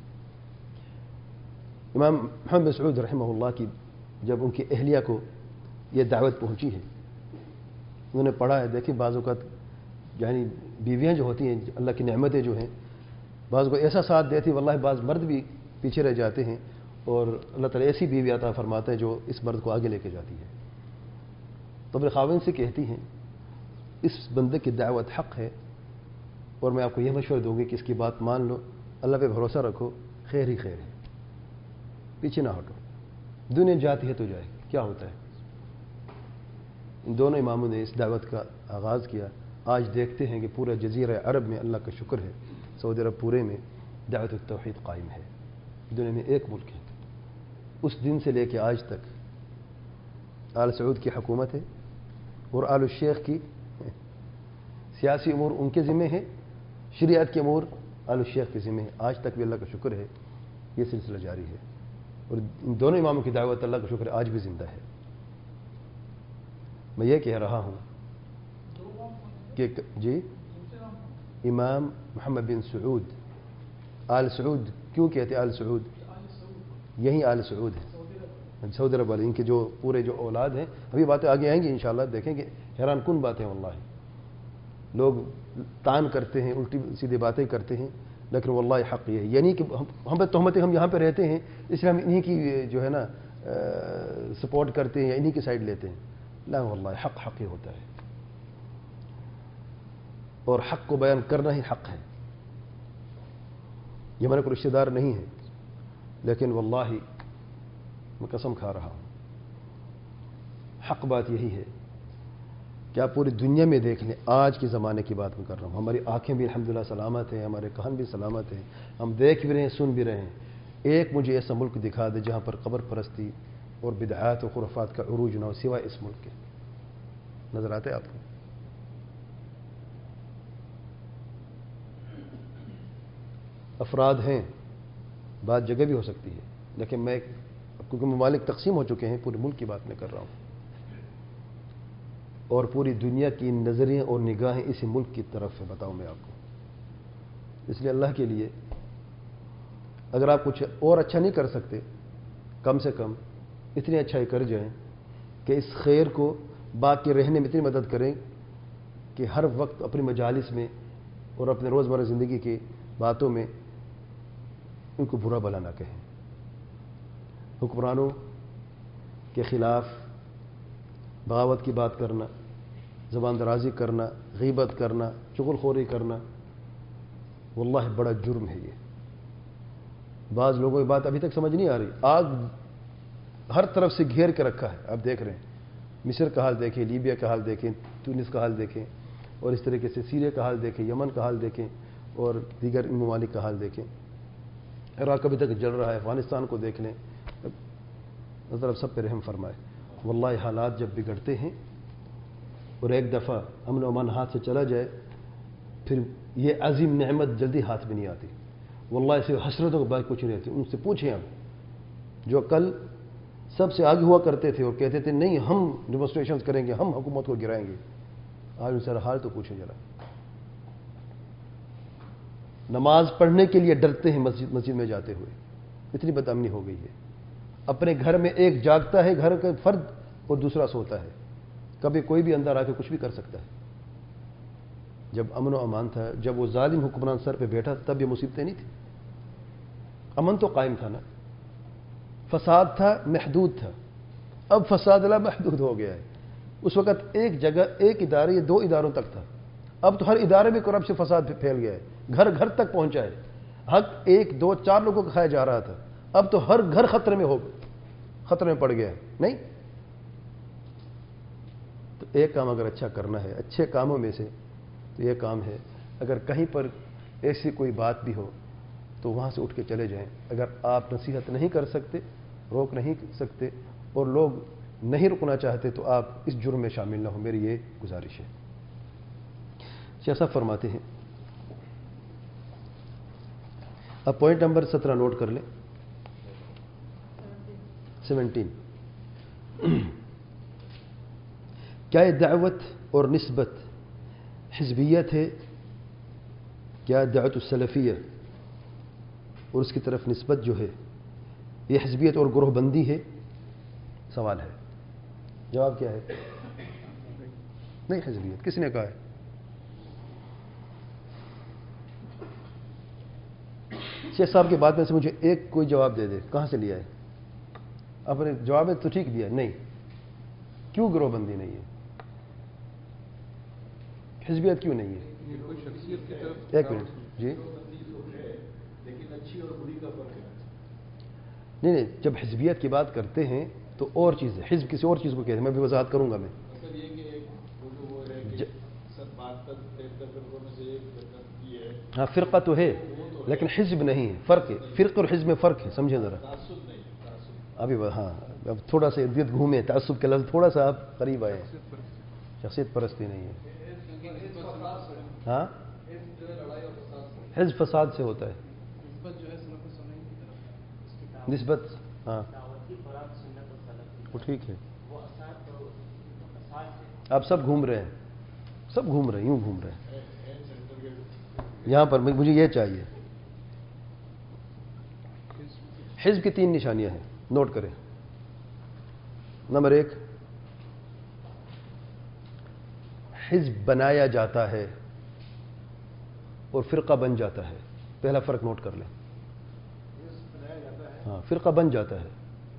امام محمد بن سعود رحمہ اللہ کی جب ان کی اہلیہ کو یہ دعوت پہنچی ہے، انہوں نے پڑھا ہے. دیکھیں بعض اوقات یعنی بیویاں جو ہوتی ہیں، اللہ کی نعمتیں جو ہیں، بعض کو ایسا ساتھ دیتی، واللہ بعض مرد بھی پیچھے رہ جاتے ہیں اور اللہ تعالیٰ ایسی بیوی عطا فرماتا ہے جو اس مرد کو آگے لے کے جاتی ہے. تو اپنے خاوند سے کہتی ہیں اس بندے کی دعوت حق ہے اور میں آپ کو یہ مشورہ دوں گی کہ اس کی بات مان لو، اللہ پہ بھروسہ رکھو، خیر ہی خیر ہے، پیچھے نہ ہٹو. دنیا جاتی ہے تو جائے، کیا ہوتا ہے. ان دونوں اماموں نے اس دعوت کا آغاز کیا. آج دیکھتے ہیں کہ پورا جزیرہ عرب میں اللہ کا شکر ہے، سعودی عرب پورے میں دعوت التوحید قائم ہے. دنیا میں ایک ملک ہے. اس دن سے لے کے آج تک آل سعود کی حکومت ہے اور آل الشیخ کی سیاسی امور ان کے ذمہ ہیں، شریعت کے امور آل الشیخ کے ذمہ ہیں. آج تک بھی اللہ کا شکر ہے یہ سلسلہ جاری ہے اور ان دونوں اماموں کی دعوت اللہ کا شکر ہے آج بھی زندہ ہے. میں یہ کہہ رہا ہوں کہ جی امام محمد بن سعود، آل سعود کیوں کہتے آل سعود؟ یہی آل سعود ہے، سعودی عرب والے، ان کے جو پورے جو اولاد ہیں. ابھی باتیں آگے آئیں گی انشاءاللہ، دیکھیں گے حیران کن باتیں. واللہ لوگ تان کرتے ہیں، الٹی سیدھی باتیں کرتے ہیں، لیکن واللہ حق یہ ہے. یعنی کہ ہم پہ تہمتیں، ہم یہاں پہ رہتے ہیں اس لیے ہم انہی کی جو ہے نا سپورٹ کرتے ہیں یا انہی کی سائڈ لیتے ہیں. لا واللہ حق حق ہی ہوتا ہے اور حق کو بیان کرنا ہی حق ہے. یہ ہمارے کو رشتہ دار نہیں ہے، لیکن واللہ میں قسم کھا رہا ہوں حق بات یہی ہے کیا پوری دنیا میں دیکھ لیں، آج کے زمانے کی بات میں کر رہا ہوں، ہماری آنکھیں بھی الحمدللہ سلامت ہیں، ہمارے کان بھی سلامت ہیں، ہم دیکھ بھی رہے ہیں، سن بھی رہے ہیں، ایک مجھے ایسا ملک دکھا دے جہاں پر قبر پرستی اور بدعات و خرافات کا عروج نہ ہو سوائے اس ملک کے. نظر آتے آپ کو؟ افراد ہیں، بات جگہ بھی ہو سکتی ہے، لیکن میں کیونکہ ممالک تقسیم ہو چکے ہیں، پورے ملک کی بات میں کر رہا ہوں، اور پوری دنیا کی نظریں اور نگاہیں اسی ملک کی طرف ہے. بتاؤں میں آپ کو، اس لیے اللہ کے لیے اگر آپ کچھ اور اچھا نہیں کر سکتے، کم سے کم اتنی اچھائی کر جائیں کہ اس خیر کو باقی رہنے میں اتنی مدد کریں کہ ہر وقت اپنی مجالس میں اور اپنے روزمرہ زندگی کی باتوں میں ان کو برا بھلا نہ کہیں. حکمرانوں کے خلاف بغاوت کی بات کرنا، زبان درازی کرنا، غیبت کرنا، چغل خوری کرنا، واللہ بڑا جرم ہے یہ. بعض لوگوں کی بات ابھی تک سمجھ نہیں آ رہی. آگ ہر طرف سے گھیر کے رکھا ہے، آپ دیکھ رہے ہیں. مصر کا حال دیکھیں، لیبیا کا حال دیکھیں، تونس کا حال دیکھیں، اور اس طریقے سے سیریا کا حال دیکھیں، یمن کا حال دیکھیں، اور دیگر ان ممالک کا حال دیکھیں. عراق ابھی تک جل رہا ہے، افغانستان کو دیکھ لیں. اللہ سب پہ رحم فرمائے. واللہ حالات جب بگڑتے ہیں اور ایک دفعہ امن و امان ہاتھ سے چلا جائے، پھر یہ عظیم نعمت جلدی ہاتھ میں نہیں آتی. واللہ اسے حسرتوں کے بعد کچھ نہیں رہتی. ان سے پوچھیں آپ جو کل سب سے آگے ہوا کرتے تھے اور کہتے تھے نہیں ہم ڈیمونسٹریشنز کریں گے، ہم حکومت کو گرائیں گے، آج ان سے حال تو پوچھیں ذرا. نماز پڑھنے کے لیے ڈرتے ہیں مسجد میں جاتے ہوئے، اتنی بد امنی ہو گئی ہے. اپنے گھر میں ایک جاگتا ہے گھر کا فرد اور دوسرا سوتا ہے. کبھی کوئی بھی اندر آ کے کچھ بھی کر سکتا ہے. جب امن و امان تھا، جب وہ ظالم حکمران سر پہ بیٹھا تب یہ مصیبتیں نہیں تھیں. امن تو قائم تھا نا، فساد تھا، محدود تھا. اب فساد لا محدود ہو گیا ہے. اس وقت ایک جگہ ایک ادارے یا دو اداروں تک تھا، اب تو ہر ادارے میں کرپشن فساد پھیل گیا ہے، گھر گھر تک پہنچا ہے. حق ایک دو چار لوگوں کا کھایا جا رہا تھا، اب تو ہر گھر خطرے میں پڑ گیا ہے. نہیں تو ایک کام اگر اچھا کرنا ہے، اچھے کاموں میں سے تو یہ کام ہے، اگر کہیں پر ایسی کوئی بات بھی ہو تو وہاں سے اٹھ کے چلے جائیں. اگر آپ نصیحت نہیں کر سکتے، روک نہیں سکتے، اور لوگ نہیں رکنا چاہتے تو آپ اس جرم میں شامل نہ ہو، میری یہ گزارش ہے. شیخ صاحب فرماتے ہیں، اب پوائنٹ نمبر 17 نوٹ کر لیں. 17 کیا یہ دعوت اور نسبت حزبیت ہے؟ کیا دعوت السلفیہ اور اس کی طرف نسبت جو ہے یہ حزبیت اور گروہ بندی ہے؟ سوال ہے. جواب کیا ہے؟ نہیں حزبیت. کس نے کہا ہے؟ شیخ صاحب کی بات میں سے مجھے ایک کوئی جواب دے دے، کہاں سے لیا ہے؟ اپنے جواب تو ٹھیک دیا ہے. نہیں، کیوں گروہ بندی نہیں ہے؟ حزبیت کیوں نہیں ہے؟ ایک منٹ جی. لیکن اچھی اور بری کا فرق ہے. نہیں، جب حزبیت کی بات کرتے ہیں تو اور چیز ہے، حزب کسی اور چیز کو کہتے ہیں. میں بھی وضاحت کروں گا. میں مطلب یہ کہ وہ ہے کہ 73 فرقوں میں سے ایک فرقہ یہ ہے. ہاں فرقہ تو ہے لیکن حزب نہیں ہے. فرق ہے، فرقہ اور حزب میں فرق ہے، سمجھیں ذرا. تعصب نہیں، تعصب ابھی ہاں اب تھوڑا سا ارد گرد گھومے، تعصب کے لفظ تھوڑا سا آپ قریب آئے. شخصیت پرستی نہیں ہے. ہاں حزب فساد سے ہوتا ہے. نسبت ہاں وہ ٹھیک ہے. آپ سب گھوم رہے ہیں، سب گھوم رہے ہیں، یوں گھوم رہے ہیں. یہاں پر مجھے یہ چاہیے. حزب کی 3 نشانیاں ہیں، نوٹ کریں. نمبر 1، حزب بنایا جاتا ہے اور فرقہ بن جاتا ہے. پہلا فرق نوٹ کر لیں. ہاں فرقہ بن جاتا ہے.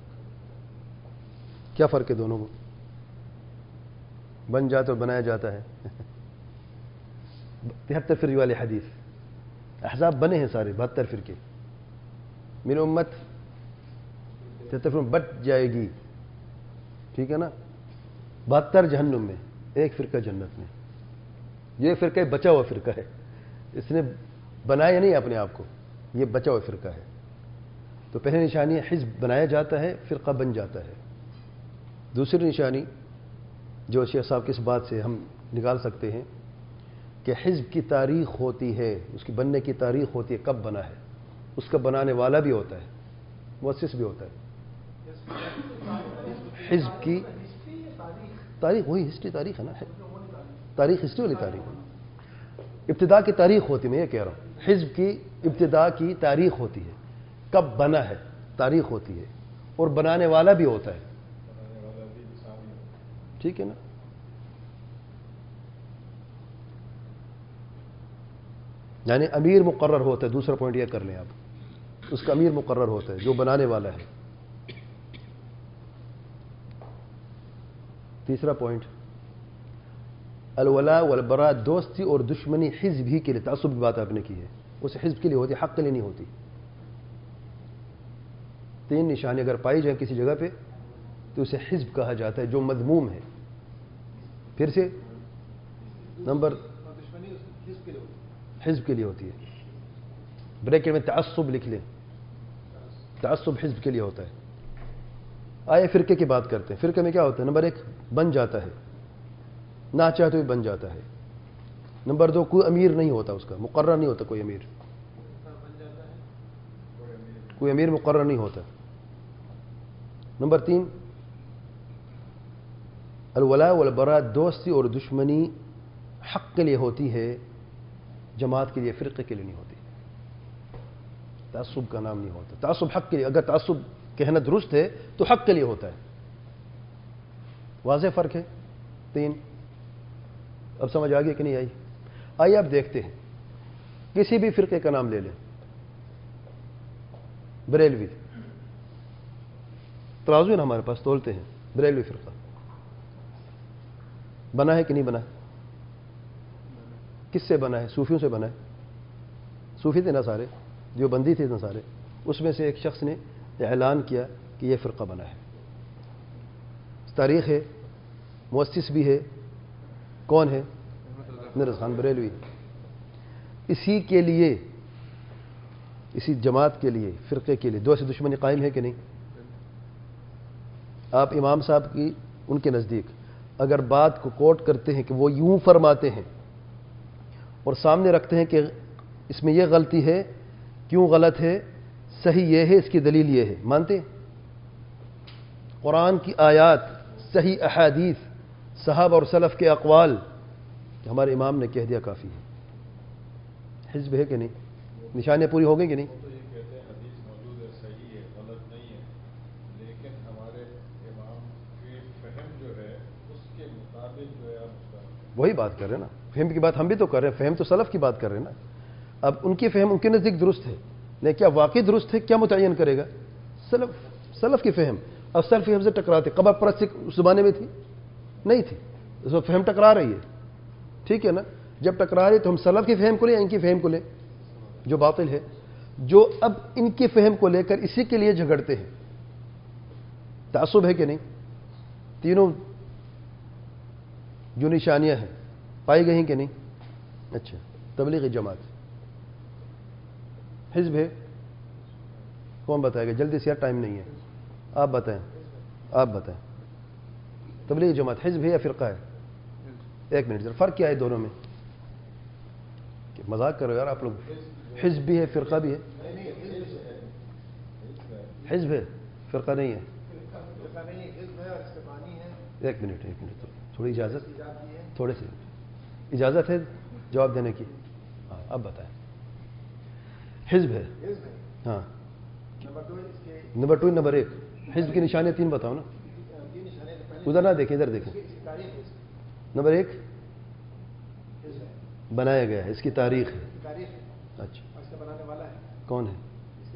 کیا فرق ہے دونوں کو؟ بن جاتا اور بنایا جاتا ہے. 73 فرقے والے حدیث، احزاب بنے ہیں سارے 72 فرقے. میری امت 73 بٹ جائے گی، ٹھیک ہے نا. 72 جہنم میں. ایک فرقہ جنت میں. یہ فرقہ بچا ہوا فرقہ ہے, اس نے بنایا نہیں اپنے آپ کو, یہ بچا ہوا فرقہ ہے. تو پہلی نشانی حزب بنایا جاتا ہے, فرقہ بن جاتا ہے. دوسری نشانی جو شیخ صاحب کی اس بات سے ہم نکال سکتے ہیں کہ حزب کی تاریخ ہوتی ہے, اس کی بننے کی تاریخ ہوتی ہے, کب بنا ہے, اس کا بنانے والا بھی ہوتا ہے, مؤسس بھی ہوتا ہے. حزب کی تاریخ وہی ہسٹری تاریخ ہے نا, تاریخ ہسٹری والی تاریخ, ابتدا کی تاریخ ہوتی ہے. میں یہ کہہ رہا ہوں حزب کی ابتدا کی تاریخ ہوتی ہے, کب بنا ہے تاریخ ہوتی ہے, اور بنانے والا بھی ہوتا ہے. ٹھیک ہے نا. یعنی امیر مقرر ہوتا ہے, دوسرا پوائنٹ یہ کر لیں آپ, اس کا امیر مقرر ہوتا ہے جو بنانے والا ہے. تیسرا پوائنٹ الولاء والبراء, دوستی اور دشمنی حزب ہی کے لیے, تعصب کی بات آپ نے کی ہے, اس حزب کے لیے ہوتی, حق کے لیے نہیں ہوتی. تین نشانی اگر پائی جائیں کسی جگہ پہ تو اسے حزب کہا جاتا ہے جو مذموم ہے. پھر سے نمبر حزب کے لیے ہوتی ہے, بریکٹ میں تعصب لکھ لیں, تعصب حزب کے لیے ہوتا ہے. آئے فرقے کی بات کرتے ہیں. فرقے میں کیا ہوتا ہے؟ نمبر ایک بن جاتا ہے, نہ چاہتے ہوئے بن جاتا ہے. نمبر دو کوئی امیر نہیں ہوتا, اس کا مقرر نہیں ہوتا کوئی امیر, کوئی امیر مقرر نہیں ہوتا. نمبر تین الولاء والبراء, دوستی اور دشمنی حق کے لیے ہوتی ہے, جماعت کے لیے, فرقے کے لیے نہیں ہوتی. تعصب کا نام نہیں ہوتا. تعصب حق کے لیے, اگر تعصب کہنا درست ہے تو حق کے لیے ہوتا ہے. واضح فرق ہے. تین اب سمجھ آ گئی کہ نہیں آئی؟ آئیے آپ دیکھتے ہیں, کسی بھی فرقے کا نام لے لیں. بریلوی, ترازو ہے نا ہمارے پاس, تولتے ہیں. بریلوی فرقہ بنا ہے کہ نہیں بنا ہے؟ کس سے بنا ہے؟ صوفیوں سے بنا ہے. صوفی تھے نا سارے, جو بندی تھے نا سارے, اس میں سے ایک شخص نے اعلان کیا کہ یہ فرقہ بنا ہے. تاریخ ہے, مؤسس بھی ہے. کون ہے؟ مرزا خان بریلوی. اسی کے لیے, اسی جماعت کے لیے, فرقے کے لیے دوستی دشمنی قائم ہے کہ نہیں؟ آپ امام صاحب کی ان کے نزدیک اگر بات کو کوٹ کرتے ہیں کہ وہ یوں فرماتے ہیں اور سامنے رکھتے ہیں کہ اس میں یہ غلطی ہے, کیوں غلط ہے, صحیح یہ ہے, اس کی دلیل یہ ہے, مانتے ہیں؟ قرآن کی آیات, صحیح احادیث, صحابہ اور سلف کے اقوال, ہمارے امام نے کہہ دیا کافی ہے. حزب ہے کہ نہیں؟ نشانیاں پوری ہو گئی کہ نہیں؟ تو یہ کہتے ہیں حدیث موجود ہے, صحیح ہے, غلط نہیں ہے, لیکن ہمارے امام کی فہم جو ہے اس کے مطابق جو ہے آپ اس کا وہی بات کر رہے ہیں نا, فہم کی بات ہم بھی تو کر رہے ہیں. فہم تو سلف کی بات کر رہے ہیں نا. اب ان کی فہم ان کے نزدیک درست ہے, لیکن کیا واقعی درست ہے؟ کیا متعین کرے گا؟ سلف کی فہم. اب سلف فہم سے ٹکراتے, قبر پرستی اس زمانے میں تھی نہیں تھی, اس وقت فہم ٹکرا رہی ہے. ٹھیک ہے نا, جب ٹکرا رہی تو ہم سلف کی فہم کو لیں, ان کی فہم کو لیں جو باطل ہے, جو اب ان کی فہم کو لے کر اسی کے لیے جھگڑتے ہیں. تعصب ہے کہ نہیں؟ تینوں جو نشانیاں ہیں پائی گئی ہیں کہ نہیں؟ اچھا, تبلیغی جماعت حزب ہے؟ کون بتائے گا جلدی سے, یار ٹائم نہیں ہے, آپ بتائیں, آپ بتائیں. تبلیغی جماعت حزب ہے یا فرقہ ہے؟ ایک منٹ ذرا, فرق کیا ہے دونوں میں؟ کہ مذاق کر رہے ہو یار آپ لوگ. حزب بھی ہے, فرقہ بھی ہے. حزب ہے, فرقہ نہیں ہے. ایک منٹ تھوڑی اجازت, تھوڑی سی اجازت ہے جواب دینے کی. ہاں اب بتائیں. حزب ہے, ہاں. نمبر 2, نمبر 1 حزب کی نشانیاں 3 بتاؤ نا. ادھر نہ دیکھیں, ادھر دیکھیں. نمبر 1 بنایا گیا ہے, اس کی تاریخ ہے. اچھا, کون ہے؟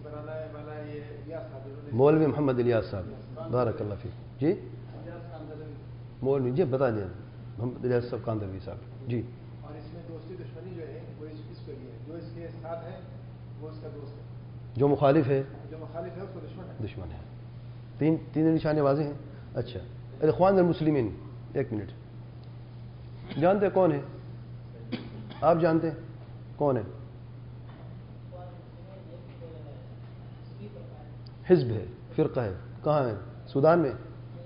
مولوی محمد الیاس صاحب, بارک اللہ فیک. جی مولوی, جی بتا دیں, محمد الیاس صاحب کاندروی صاحب. جی. اور اس میں دوستی دشمنی جو ہے وہ اس کے لیے, جو اس کے ساتھ ہے وہ اس کا دوست ہے, جو مخالف ہے اس کو دشمن ہے. تین نشانے واضح ہیں. اچھا, اخوان المسلمین, ایک منٹ, جانتے ہیں کون ہے؟ آپ جانتے ہیں کون ہے؟ حزب ہے، فرقہ ہے، کہاں ہے؟ سودان میں،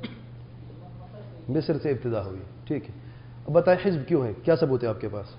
مصر سے ابتدا ہوئی، ٹھیک ہے. اب بتائیں حزب کیوں ہے؟ کیا ثبوت ہے آپ کے پاس؟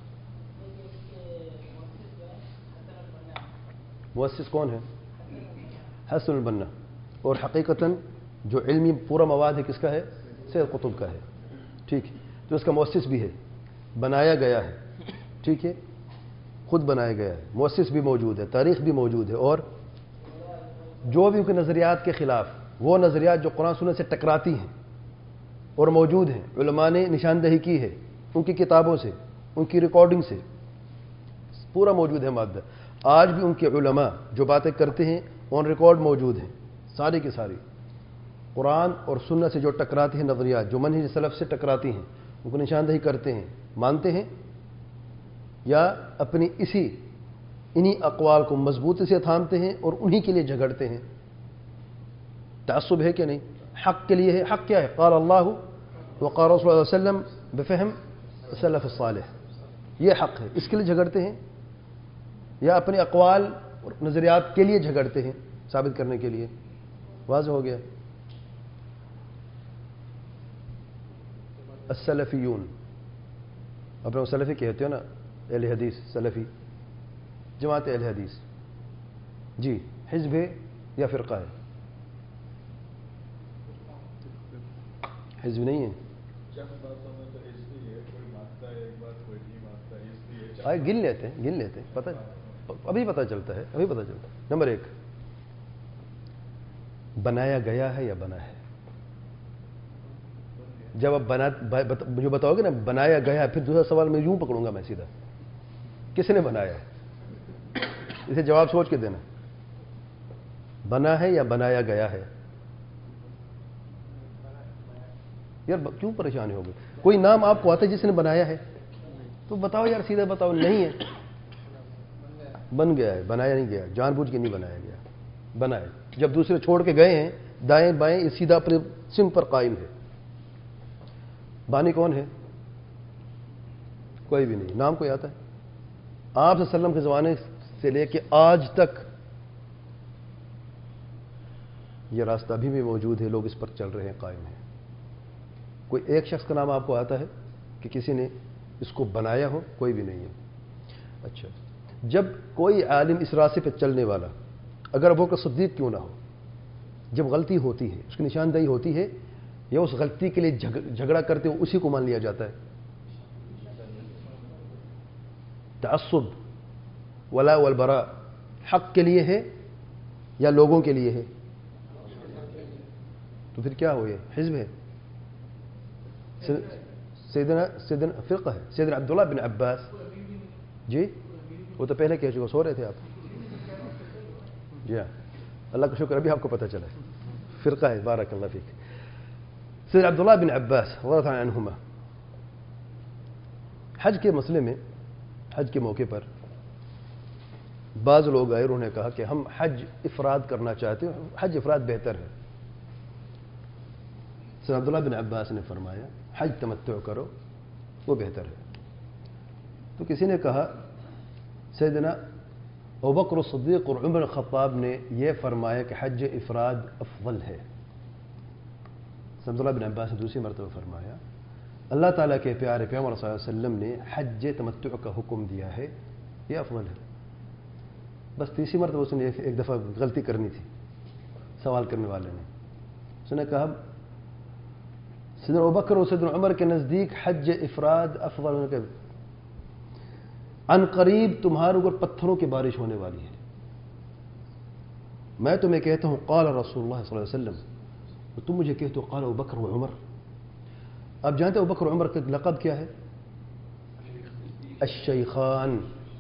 مؤسس کون ہے؟ حسن البنا. اور حقیقتاً جو علمی پورا مواد ہے کس کا ہے؟ سید قطب کا ہے، ٹھیک ہے. تو اس کا مؤسس بھی ہے، بنایا گیا ہے، ٹھیک ہے، خود بنایا گیا ہے، مؤسس بھی موجود ہے، تاریخ بھی موجود ہے. اور جو بھی ان کے نظریات کے خلاف، وہ نظریات جو قرآن سنت سے ٹکراتی ہیں اور موجود ہیں، علماء نے نشاندہی کی ہے ان کی کتابوں سے، ان کی ریکارڈنگ سے، پورا موجود ہے مادہ. آج بھی ان کے علماء جو باتیں کرتے ہیں آن ریکارڈ موجود ہیں، ساری کی ساری. قرآن اور سنت سے جو ٹکراتی ہیں نظریات، جو منہج سلف سے ٹکراتی ہیں، ان کو نشاندہی کرتے ہیں، مانتے ہیں، یا اپنی انہی اقوال کو مضبوطی سے تھامتے ہیں اور انہی کے لیے جھگڑتے ہیں. تعصب ہے کہ نہیں؟ حق کے لیے ہے. حق کیا ہے؟ قال اللہ وقال رسول اللہ صلی اللہ علیہ وسلم بفہم سلف الصالح، یہ حق ہے، اس کے لیے جھگڑتے ہیں، یا اپنے اقوال اور نظریات کے لیے جھگڑتے ہیں ثابت کرنے کے لیے. واضح ہو گیا. السلفیون، اپنے سلفی کہتے ہو نا، اہل حدیث، سلفی، جماعت اہل حدیث. جی، حزب ہے یا فرقہ ہے؟ حزب نہیں ہے. چند باتوں میں تو حزب ہی ہے، کوئی مانتا ہے ایک بات، کوئی نہیں مانتا، حزب ہے. آئے گن لیتے ہیں، پتہ ابھی پتہ چلتا ہے. نمبر 1، بنایا گیا ہے یا بنا ہے؟ جب آپ جو بتاؤ گے نا بنایا گیا ہے، پھر دوسرا سوال میں یوں پکڑوں گا میں سیدھا، کس نے بنایا ہے؟ اسے جواب سوچ کے دینا. بنا ہے یا بنایا گیا ہے؟ یار کیوں پریشانی ہوگی؟ کوئی نام آپ کو آتا ہے جس نے بنایا ہے تو بتاؤ یار، سیدھا بتاؤ. نہیں ہے، بن گیا ہے، بنایا نہیں گیا، جان بوجھ کے نہیں بنایا گیا، بنا ہے. جب دوسرے چھوڑ کے گئے ہیں دائیں بائیں، یہ سیدھا اپنے سم پر قائم ہے. بانی کون ہے؟ کوئی بھی نہیں. نام کوئی آتا ہے؟ آپ صلی اللہ علیہ وسلم کے زمانے سے لے کے آج تک یہ راستہ ابھی بھی موجود ہے، لوگ اس پر چل رہے ہیں، قائم ہیں. کوئی ایک شخص کا نام آپ کو آتا ہے کہ کسی نے اس کو بنایا ہو؟ کوئی بھی نہیں ہے. اچھا، جب کوئی عالم اس راستے پہ چلنے والا، اگر ابوبکر صدیق کیوں نہ ہو، جب غلطی ہوتی ہے، اس کی نشاندہی ہوتی ہے، یا اس غلطی کے لیے جھگڑا کرتے ہو، اسی کو مان لیا جاتا ہے. تعصب ولا والبراء حق کے لیے ہے یا لوگوں کے لیے ہے؟ تو پھر کیا ہو؟ یہ حزب ہے. سیدنا فرقہ ہے. سیدنا عبداللہ بن عباس، جی وہ تو پہلے کہہ چکے، سو رہے تھے آپ. جی ہاں، اللہ کا شکر ابھی آپ کو پتہ چلا. فرقہ ہے، بارک اللہ فیک. سیدنا عبداللہ بن عباس رضی اللہ عنہما حج کے مسئلے میں، حج کے موقع پر بعض لوگ آئے، انہوں نے کہا کہ ہم حج افراد کرنا چاہتے ہیں، حج افراد بہتر ہے. سیدنا عبداللہ بن عباس نے فرمایا حج تمتع کرو، وہ بہتر ہے. تو کسی نے کہا سیدنا ابوبکر الصدیق اور عمر الخطاب نے یہ فرمایا کہ حج افراد افضل ہے. عبداللہ بن عباس نے دوسری مرتبہ فرمایا اللہ تعالیٰ کے پیارے پیغمبر صلی اللہ علیہ وسلم نے حج تمتع کا حکم دیا ہے، یہ افضل ہے. بس تیسری مرتبہ اس نے ایک دفعہ غلطی کرنی تھی سوال کرنے والے نے. اس نے کہا سیدنا ابوبکر اور سیدنا عمر کے نزدیک حج افراد افضل ہونے کے ان قریب تمہارے اوپر پتھروں کی بارش ہونے والی ہے. میں تمہیں کہتا ہوں قال رسول اللہ صلی اللہ علیہ وسلم، تم مجھے کہتے ہو قال ابوبکر و عمر. اب جانتے ہو ابوبکر و عمر کا لقب کیا ہے؟ الشیخان،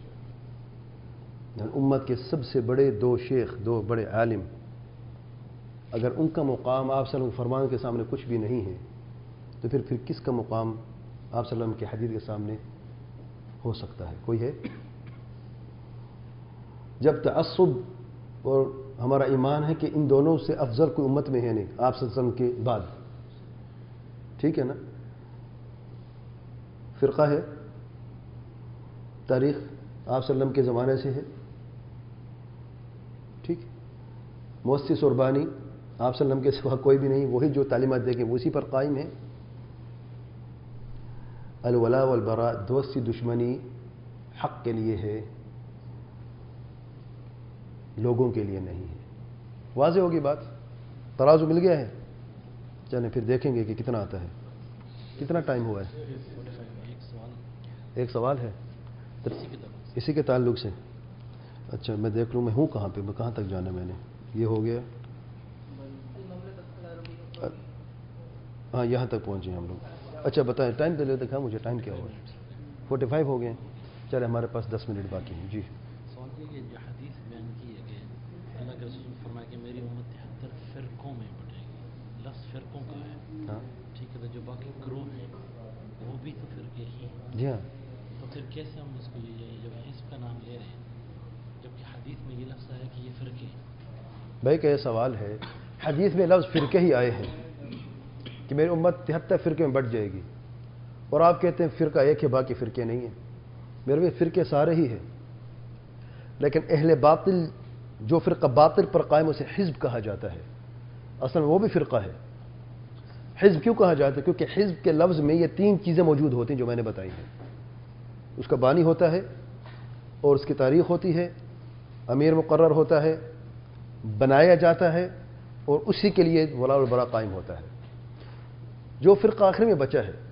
امت کے سب سے بڑے دو شیخ، دو بڑے عالم. اگر ان کا مقام آپ صلی اللہ علیہ وسلم فرمان کے سامنے کچھ بھی نہیں ہے تو پھر کس کا مقام آپ صلی اللہ علیہ وسلم کے حدیث کے سامنے ہو سکتا ہے؟ کوئی ہے؟ جب تعصب اور ہمارا ایمان ہے کہ ان دونوں سے افضل کوئی امت میں ہے نہیں آپ صلی اللہ علیہ وسلم کے بعد، ٹھیک ہے نا. فرقہ ہے، تاریخ آپ صلی اللہ علیہ وسلم کے زمانے سے ہے، ٹھیک، مؤسس اور بانی آپ صلی اللہ علیہ وسلم کے سوا کوئی بھی نہیں، وہی جو تعلیمات دے کے وہ اسی پر قائم ہے۔ الولاء والبراء، دوستی دشمنی حق کے لیے ہے، لوگوں کے لیے نہیں ہے۔ واضح ہوگی بات، ترازو مل گیا ہے؟ چلیں پھر دیکھیں گے کہ کتنا آتا ہے۔ کتنا ٹائم ہوا ہے؟ ایک سوال ہے اسی کے تعلق سے۔ اچھا میں دیکھ لوں میں ہوں کہاں پہ، میں کہاں تک جانا میں نے، یہ ہو گیا، ہاں یہاں تک پہنچے ہم لوگ۔ اچھا بتائیں ٹائم تو دکھا مجھے، ٹائم کیا ہوا ہے؟ 45 ہو گئے، چلے ہمارے پاس 10 منٹ باقی ہیں۔ جی سوال یہ کہ جو حدیث بیان کی ہے کہ اللہ کے رسول نے فرمایا کہ میری امت 73 فرقوں میں بٹے گی، لفظ فرقوں کا ہے، ہاں ٹھیک ہے، تو جو باقی گروہ ہیں وہ بھی تو فرقے ہی ہیں، جی ہاں، تو پھر کیسے ہم اس کو یہ جب حزب کا نام لے رہے ہیں جبکہ حدیث میں یہ لفظ ہے کہ یہ فرقے ہیں؟ بھائی کا یہ سوال ہے، حدیث میں لفظ فرقے ہی آئے ہیں کہ میری امت 73 فرقے میں بٹ جائے گی، اور آپ کہتے ہیں فرقہ ایک ہے باقی فرقے نہیں ہیں۔ میرے بھی فرقے سارے ہی ہیں، لیکن اہل باطل جو فرقہ باطل پر قائم اسے حزب کہا جاتا ہے، اصل میں وہ بھی فرقہ ہے۔ حزب کیوں کہا جاتا ہے؟ کیونکہ حزب کے لفظ میں یہ 3 چیزیں موجود ہوتی ہیں جو میں نے بتائی ہیں، اس کا بانی ہوتا ہے اور اس کی تاریخ ہوتی ہے، امیر مقرر ہوتا ہے، بنایا جاتا ہے، اور اسی کے لیے ولاء والبراء قائم ہوتا ہے۔ جو فرقہ آخر میں بچا ہے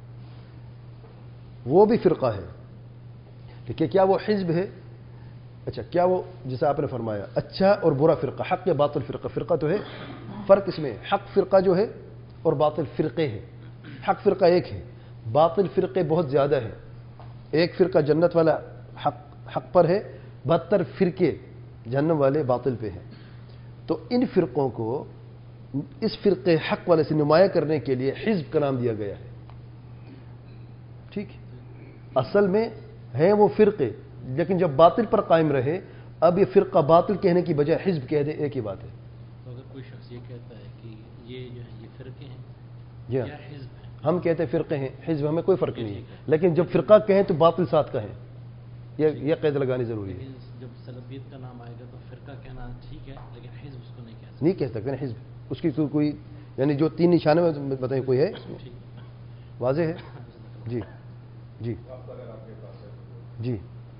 وہ بھی فرقہ ہے، لیکن کیا وہ حزب ہے؟ اچھا کیا وہ، جیسے آپ نے فرمایا اچھا اور برا فرقہ، حق یا باطل فرقہ، فرقہ تو ہے، فرق اس میں حق فرقہ جو ہے اور باطل فرقے ہے۔ حق فرقہ ایک ہے، باطل فرقے بہت زیادہ ہے۔ ایک فرقہ جنت والا حق پر ہے، 72 فرقے جہنم والے باطل پہ ہیں۔ تو ان فرقوں کو اس فرقے حق والے سے نمایاں کرنے کے لیے حزب کا نام دیا گیا ہے، ٹھیک۔ اصل میں ہیں وہ فرقے، لیکن جب باطل پر قائم رہے، اب یہ فرقہ باطل کہنے کی بجائے حزب کہہ دے، ایک ہی بات ہے۔ تو اگر کوئی شخص یہ کہتا ہے کہ یہ جو ہے یہ فرقے ہیں جی ہاں، یا حزب ہیں، ہم کہتے ہیں فرقے ہیں، حزب ہمیں کوئی فرق نہیں ہے، لیکن جب فرقہ کہیں تو باطل ساتھ کہیں، یہ قید لگانی ضروری ہے۔ لیکن جب سلفیت کا نام آئے گا تو فرقہ کہنا ٹھیک ہے لیکن حزب اس کو نہیں کہہ سکتے۔ نہیں کہہ سکتے نا حزب، اس کی کوئی یعنی جو 3 نشانے میں بتائیں کوئی ہے اس میں؟ ٹھیک ہے، واضح ہے؟ جی جی آپ اگر آپ کے پاس ہے جی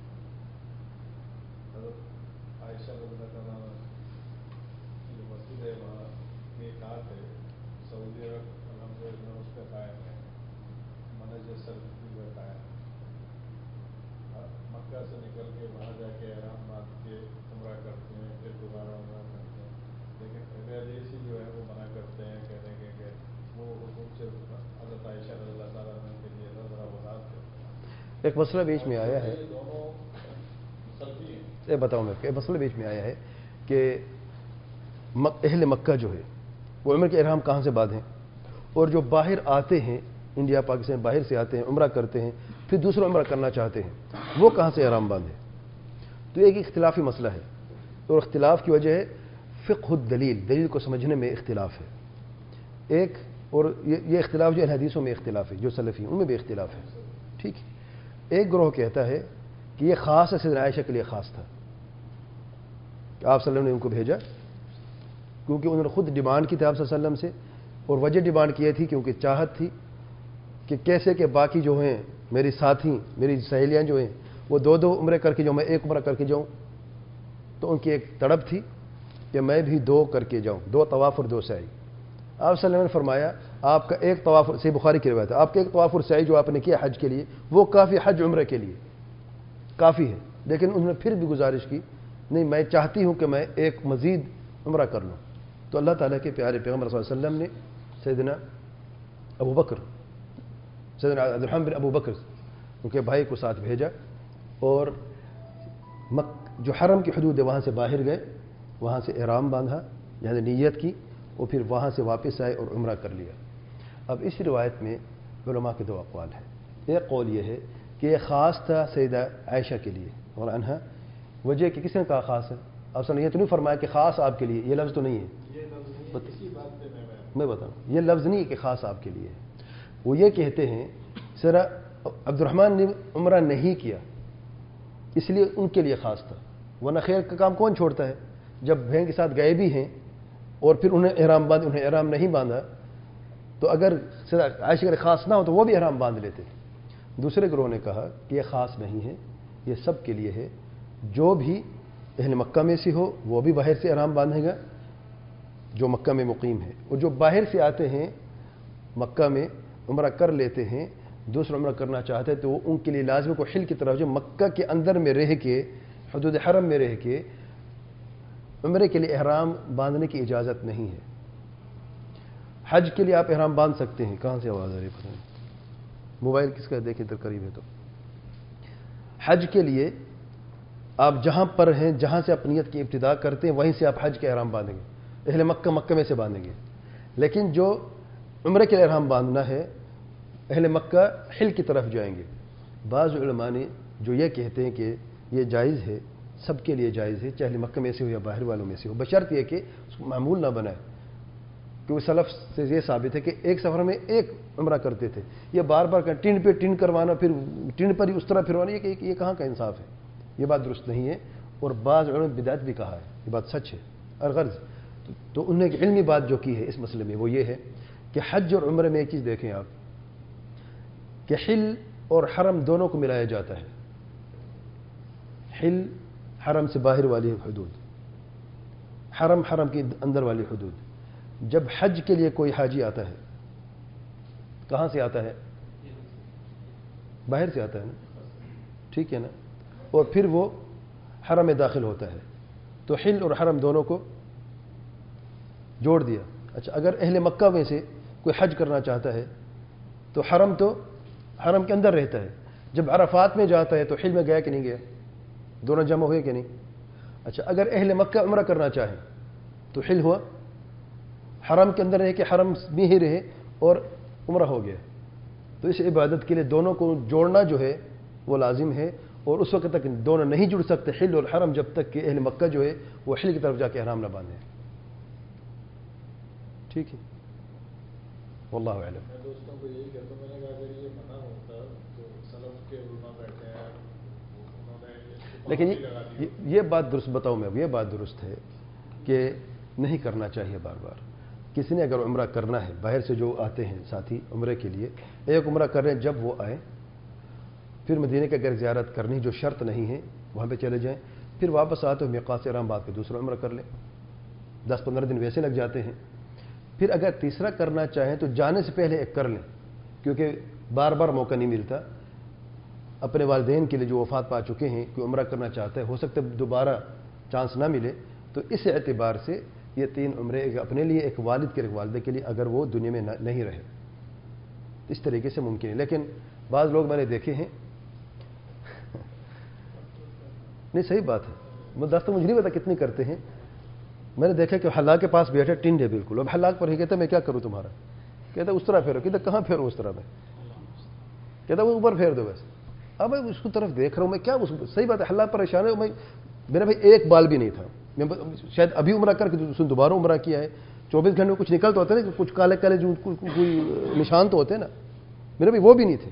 حضرت عائشہ رضی اللہ عنہ کی جو مسجد ہے وہاں میقات ہے، سعودی عرب الحمدللہ اس پہ قائم ہے، منہج سلف بھی قائم ہے۔ مکہ سے نکل کے وہاں جا کے احرام باندھ کے عمرہ کرتے ہیں، پھر دوبارہ عمرہ کرتے ہیں، لیکن اہل حدیث ہی جو ہے وہ منع کرتے ہیں، کہتے ہیں کہ وہ حکم صرف حضرت عائشہ رضی اللہ تعالیٰ عنہ کے لیے ذرا وضاحت کرتے ہیں۔ ایک مسئلہ بیچ میں آیا ہے، دونوں سلفی ہیں۔ یہ بتاؤں میں کہ مسئلہ بیچ میں آیا ہے کہ اہل مکہ جو ہے وہ عمرہ کے احرام کہاں سے باندھیں، اور جو باہر آتے ہیں انڈیا پاکستان باہر سے آتے ہیں عمرہ کرتے ہیں پھر دوسرا عمرہ کرنا چاہتے ہیں وہ کہاں سے احرام باندھیں؟ تو ایک اختلافی مسئلہ ہے، اور اختلاف کی وجہ ہے فقہ الدلیل، دلیل کو سمجھنے میں اختلاف ہے ایک، اور یہ اختلاف جو حدیثوں میں اختلاف ہے، جو سلفی ہیں ان میں بھی اختلاف ہے، ٹھیک ہے۔ ایک گروہ کہتا ہے کہ یہ خاص ہے، سیدنا عائشہ کے لیے خاص تھا کہ آپ صلی اللہ علیہ وسلم نے ان کو بھیجا، کیونکہ انہوں نے خود ڈیمانڈ کی تھی آپ صلی اللہ علیہ وسلم سے، اور وجہ ڈیمانڈ کی تھی کیونکہ چاہت تھی کہ کیسے کہ باقی جو ہیں میری ساتھی میری سہیلیاں جو ہیں وہ 2 عمرے کر کے جاؤں، میں 1 عمرہ کر کے جاؤں، تو ان کی ایک تڑپ تھی کہ میں بھی 2 کر کے جاؤں، 2 طواف اور 2 سعی۔ آپ صلی اللہ علیہ وسلم نے فرمایا آپ کا 1 طواف، صحیح بخاری کی روایت ہے، آپ کا 1 طواف اور سعی جو آپ نے کیا حج کے لیے وہ کافی، حج عمرے کے لیے کافی ہے، لیکن انہوں نے پھر بھی گزارش کی نہیں میں چاہتی ہوں کہ میں 1 مزید عمرہ کر لوں، تو اللہ تعالیٰ کے پیارے پیغمبر صلی اللہ علیہ وسلم نے سیدنا ابو بکر، سیدنا عبدالرحمن بن ابو بکر ان کے بھائی کو ساتھ بھیجا، اور جو حرم کی حدود ہے وہاں سے باہر گئے، وہاں سے احرام باندھا یعنی نیت کی، اور پھر وہاں سے واپس آئے اور عمرہ کر لیا۔ اب اس روایت میں علماء کے 2 اقوال ہیں، ایک قول یہ ہے کہ یہ خاص تھا سیدہ عائشہ کے لیے اور عنہا، وجہ کہ کس نے کہا خاص ہے؟ آپ نے یہ تو نہیں فرمایا کہ خاص آپ کے لیے، یہ لفظ تو نہیں ہے، اسی بات پہ میں بتاؤں یہ لفظ نہیں ہے کہ خاص آپ کے لیے ہے، وہ یہ کہتے ہیں سرا عبدالرحمن نے عمرہ نہیں کیا اس لیے ان کے لیے خاص تھا، ورنہ خیر کا کام کون چھوڑتا ہے؟ جب بہن کے ساتھ گئے بھی ہیں اور پھر انہیں احرام نہیں باندھا تو اگر عائشہ کے خاص نہ ہو تو وہ بھی احرام باندھ لیتے۔ دوسرے گروہ نے کہا کہ یہ خاص نہیں ہے، یہ سب کے لیے ہے، جو بھی اہل مکہ میں سے ہو وہ بھی باہر سے احرام باندھے گا جو مکہ میں مقیم ہے، اور جو باہر سے آتے ہیں مکہ میں عمرہ کر لیتے ہیں، دوسرا عمرہ کرنا چاہتے ہیں تو وہ ان کے لیے لازم کو حل کی طرف جو مکہ کے اندر میں رہ کے حدود حرم میں رہ کے عمرے کے لیے احرام باندھنے کی اجازت نہیں ہے۔ حج کے لیے آپ احرام باندھ سکتے ہیں۔ کہاں سے آواز آ رہی ہے؟ پتہ نہیں، موبائل کس کا دیکھیں ادھر قریب ہے تو۔ حج کے لیے آپ جہاں پر ہیں، جہاں سے آپ نیت کی ابتدا کرتے ہیں وہیں سے آپ حج کے احرام باندھیں گے، اہل مکہ میں سے باندھیں گے۔ لیکن جو عمرے کے لیے احرام باندھنا ہے اہل مکہ حل کی طرف جائیں گے۔ بعض علماء نے جو یہ کہتے ہیں کہ یہ جائز ہے، سب کے لیے جائز ہے، چاہے مکہ میں سے ہو یا باہر والوں میں سے ہو، بشرط یہ کہ اس کو معمول نہ بنائے، کیونکہ سلف سے یہ ثابت ہے کہ ایک سفر میں ایک عمرہ کرتے تھے، یہ بار بار ٹین پہ ٹین کروانا، پھر ٹین پر ہی اس طرح پھروانا، یہ کہاں کا انصاف ہے؟ یہ بات درست نہیں ہے، اور بعض علماء نے بدعت بھی کہا ہے، یہ بات سچ ہے اور غرض۔ تو انہوں نے ایک علمی بات جو کی ہے اس مسئلے میں وہ یہ ہے کہ حج اور عمرے میں ایک چیز دیکھیں آپ کہ حل اور حرم دونوں کو ملایا جاتا ہے۔ حل حرم سے باہر والی حدود، حرم کے اندر والی حدود۔ جب حج کے لیے کوئی حاجی آتا ہے کہاں سے آتا ہے؟ باہر سے آتا ہے نا، ٹھیک ہے نا، اور پھر وہ حرم میں داخل ہوتا ہے تو حل اور حرم دونوں کو جوڑ دیا۔ اچھا، اگر اہل مکہ میں سے کوئی حج کرنا چاہتا ہے تو حرم کے اندر رہتا ہے، جب عرفات میں جاتا ہے تو حل میں گیا کہ نہیں گیا؟ دونوں جمع ہوئے کہ نہیں؟ اچھا، اگر اہل مکہ عمرہ کرنا چاہیں تو حل ہوا، حرم کے اندر رہے کہ حرم میں ہی رہے اور عمرہ ہو گیا۔ تو اس عبادت کے لیے دونوں کو جوڑنا جو ہے وہ لازم ہے، اور اس وقت تک دونوں نہیں جڑ سکتے حل اور حرم جب تک کہ اہل مکہ جو ہے وہ حل کی طرف جا کے احرام نہ باندھے۔ ٹھیک ہے، واللہ اعلم۔ میں دوستوں کو یہی کہتا ہوں، میں نے کہا اگر یہ منع ہوتا تو سلف کے علماء بیٹھے ہیں، انہوں نے لیکن یہ بات درست بتاؤں میں، اب یہ بات درست ہے کہ نہیں کرنا چاہیے بار بار۔ کسی نے اگر عمرہ کرنا ہے، باہر سے جو آتے ہیں ساتھی عمرے کے لیے، ایک عمرہ کر رہے ہیں، جب وہ آئیں پھر مدینے کے اگر زیارت کرنی جو شرط نہیں ہے وہاں پہ چلے جائیں، پھر واپس آتے ہوئے میقات سے احرام باندھ کے دوسرا عمرہ کر لیں، 10-15 دن ویسے لگ جاتے ہیں۔ پھر اگر تیسرا کرنا چاہیں تو جانے سے پہلے ایک کر لیں، کیونکہ بار بار موقع نہیں ملتا۔ اپنے والدین کے لیے جو وفات پا چکے ہیں کوئی عمرہ کرنا چاہتا ہے، ہو سکتا ہے دوبارہ چانس نہ ملے، تو اس اعتبار سے یہ 3 عمرے، ایک اپنے لیے، ایک والد کے، ایک والدہ کے لیے، اگر وہ دنیا میں نہیں رہے، اس طریقے سے ممکن ہے۔ لیکن بعض لوگ میں نے دیکھے ہیں نہیں، صحیح بات ہے، وہ دست مجھے نہیں پتا کتنی کرتے ہیں، میں نے دیکھا کہ حلاق کے پاس بیٹھے ٹنڈ ہے بالکل، اب حلاق پر ہی کہتا ہے میں کیا کروں تمہارا، کہتا ہے اس طرح پھیرو، کہتا کہاں پھیرو اس طرح میں، کہتا وہ اوپر پھیر دو بس۔ اب میں اس کی طرف دیکھ رہا ہوں، میں کیا صحیح بات ہے، حلاق پریشان ہے، میرا بھائی ایک بال بھی نہیں تھا، میں شاید ابھی عمرہ کر کے دوبارہ عمرہ کیا ہے، 24 گھنٹے میں کچھ نکلتا ہوتا ہے نا، کچھ کالے کالے جو کوئی نشان تو ہوتے ہیں نا، میرے بھائی وہ بھی نہیں تھے۔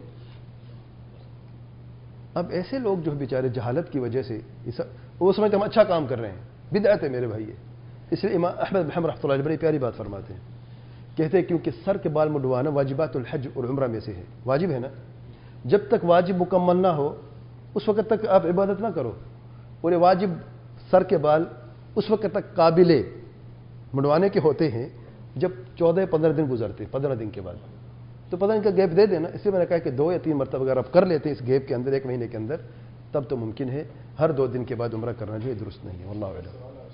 اب ایسے لوگ جو بیچارے جہالت کی وجہ سے وہ سمجھتے ہم اچھا کام کر رہے ہیں، بدعت ہے میرے بھائی ہے۔ اس لیے امام احمد بن حنبل رحمۃ اللہ علیہ بڑی پیاری بات فرماتے ہیں، کہتے ہیں کیونکہ سر کے بال مڈوانا واجبات الحج اور عمرہ میں سے ہے، واجب ہے نا، جب تک واجب مکمل نہ ہو اس وقت تک آپ عبادت نہ کرو، اور یہ واجب سر کے بال اس وقت تک قابل مڈوانے کے ہوتے ہیں جب 14-15 دن گزرتے، 15 دن کے بعد تو 15 دن کا گیپ دے دینا۔ اس لیے میں نے کہا کہ 2 یا 3 مرتبہ اگر آپ کر لیتے ہیں اس گیپ کے اندر، 1 مہینے کے اندر، تب تو ممکن ہے، ہر 2 دن کے بعد عمرہ کرنا جو ہے درست نہیں ہے، واللہ اعلم،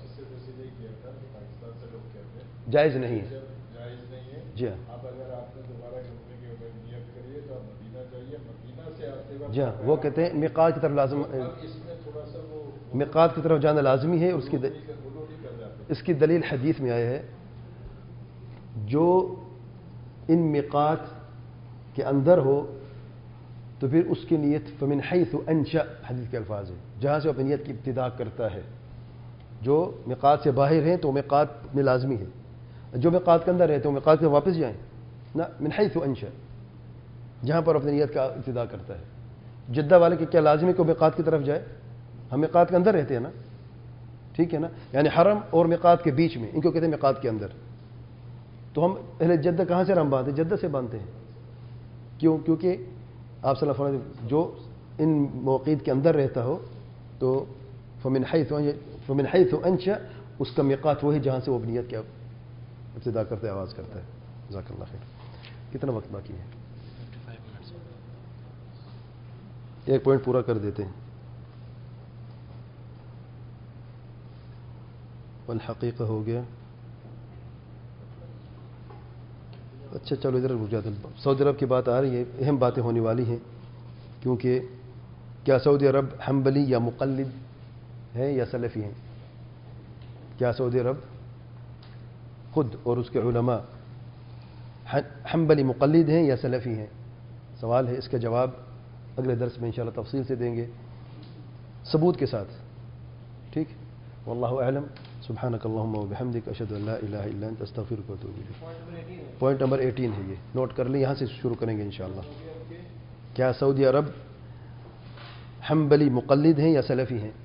جائز نہیں ہے۔ جائز نہیں ہے۔ جی ہاں، اب اگر آپ نے دوبارہ گھومنے کی اگر نیت کری ہے تو آپ مدینہ جائیے، مدینہ سے آتے وقت جی ہاں، وہ کہتے ہیں میقات کی طرف لازم، اب اس میں تھوڑا سا وہ میقات کی طرف جانا لازمی ہے، اس کی غلو نہیں کر جاتے۔ اس کی دلیل حدیث میں آیا ہے، جو ان میقات کے اندر ہو تو پھر اس کی نیت فمن حیث انشأ، حدیث کے الفاظ ہیں، جہاں سے اپنی نیت کی ابتدا کرتا ہے۔ جو میقات سے باہر ہیں تو میقات میں لازمی ہے، جو میقات کے اندر رہتے ہیں وہ میقات کے واپس جائیں، نہ من حیث انشأ، جہاں پر اپنی نیت کا ابتدا کرتا ہے۔ جدہ والے کے کیا لازمی کو میقات کی طرف جائے؟ ہم میقات کے اندر رہتے ہیں نا، ٹھیک ہے نا، یعنی حرم اور میقات کے بیچ میں، ان کو کہتے ہیں میقات کے اندر۔ تو ہم اہل جدہ کہاں سے ہم باندھتے ہیں؟ جدہ سے باندھتے ہیں۔ کیوں؟ کیونکہ آپ صلی اللہ علیہ وسلم جو ان مواقیت کے اندر رہتا ہو تو فمن حیث انشأ، اس کا میقات وہی جہاں سے وہ نیت کیا ابتدا کرتا ہے، آغاز کرتا ہے۔ جزاک اللہ خیر۔ کتنا وقت باقی ہے؟ 55 منٹس۔ ایک پوائنٹ پورا کر دیتے ہیں۔ والحقیقہ ہو گیا۔ اچھا چلو ادھر رک جاتے ہیں۔ سعودی عرب کی بات آ رہی ہے، اہم باتیں ہونے والی ہیں، کیونکہ کیا سعودی عرب حنبلی یا مقلد ہے یا سلفی ہیں؟ کیا سعودی عرب خود اور اس کے علماء حنبلی مقلد ہیں یا سلفی ہیں؟ سوال ہے، اس کا جواب اگلے درس میں انشاءاللہ تفصیل سے دیں گے، ثبوت کے ساتھ، ٹھیک؟ واللہ اعلم۔ سبحانک اللہم وبحمدک، اشہد ان لا الہ الا انت، استغفرک واتوب الیک۔ پوائنٹ نمبر 18 ہے یہ، نوٹ کر لیں، یہاں سے شروع کریں گے انشاءاللہ۔ کیا سعودی عرب حنبلی مقلد ہیں یا سلفی ہیں؟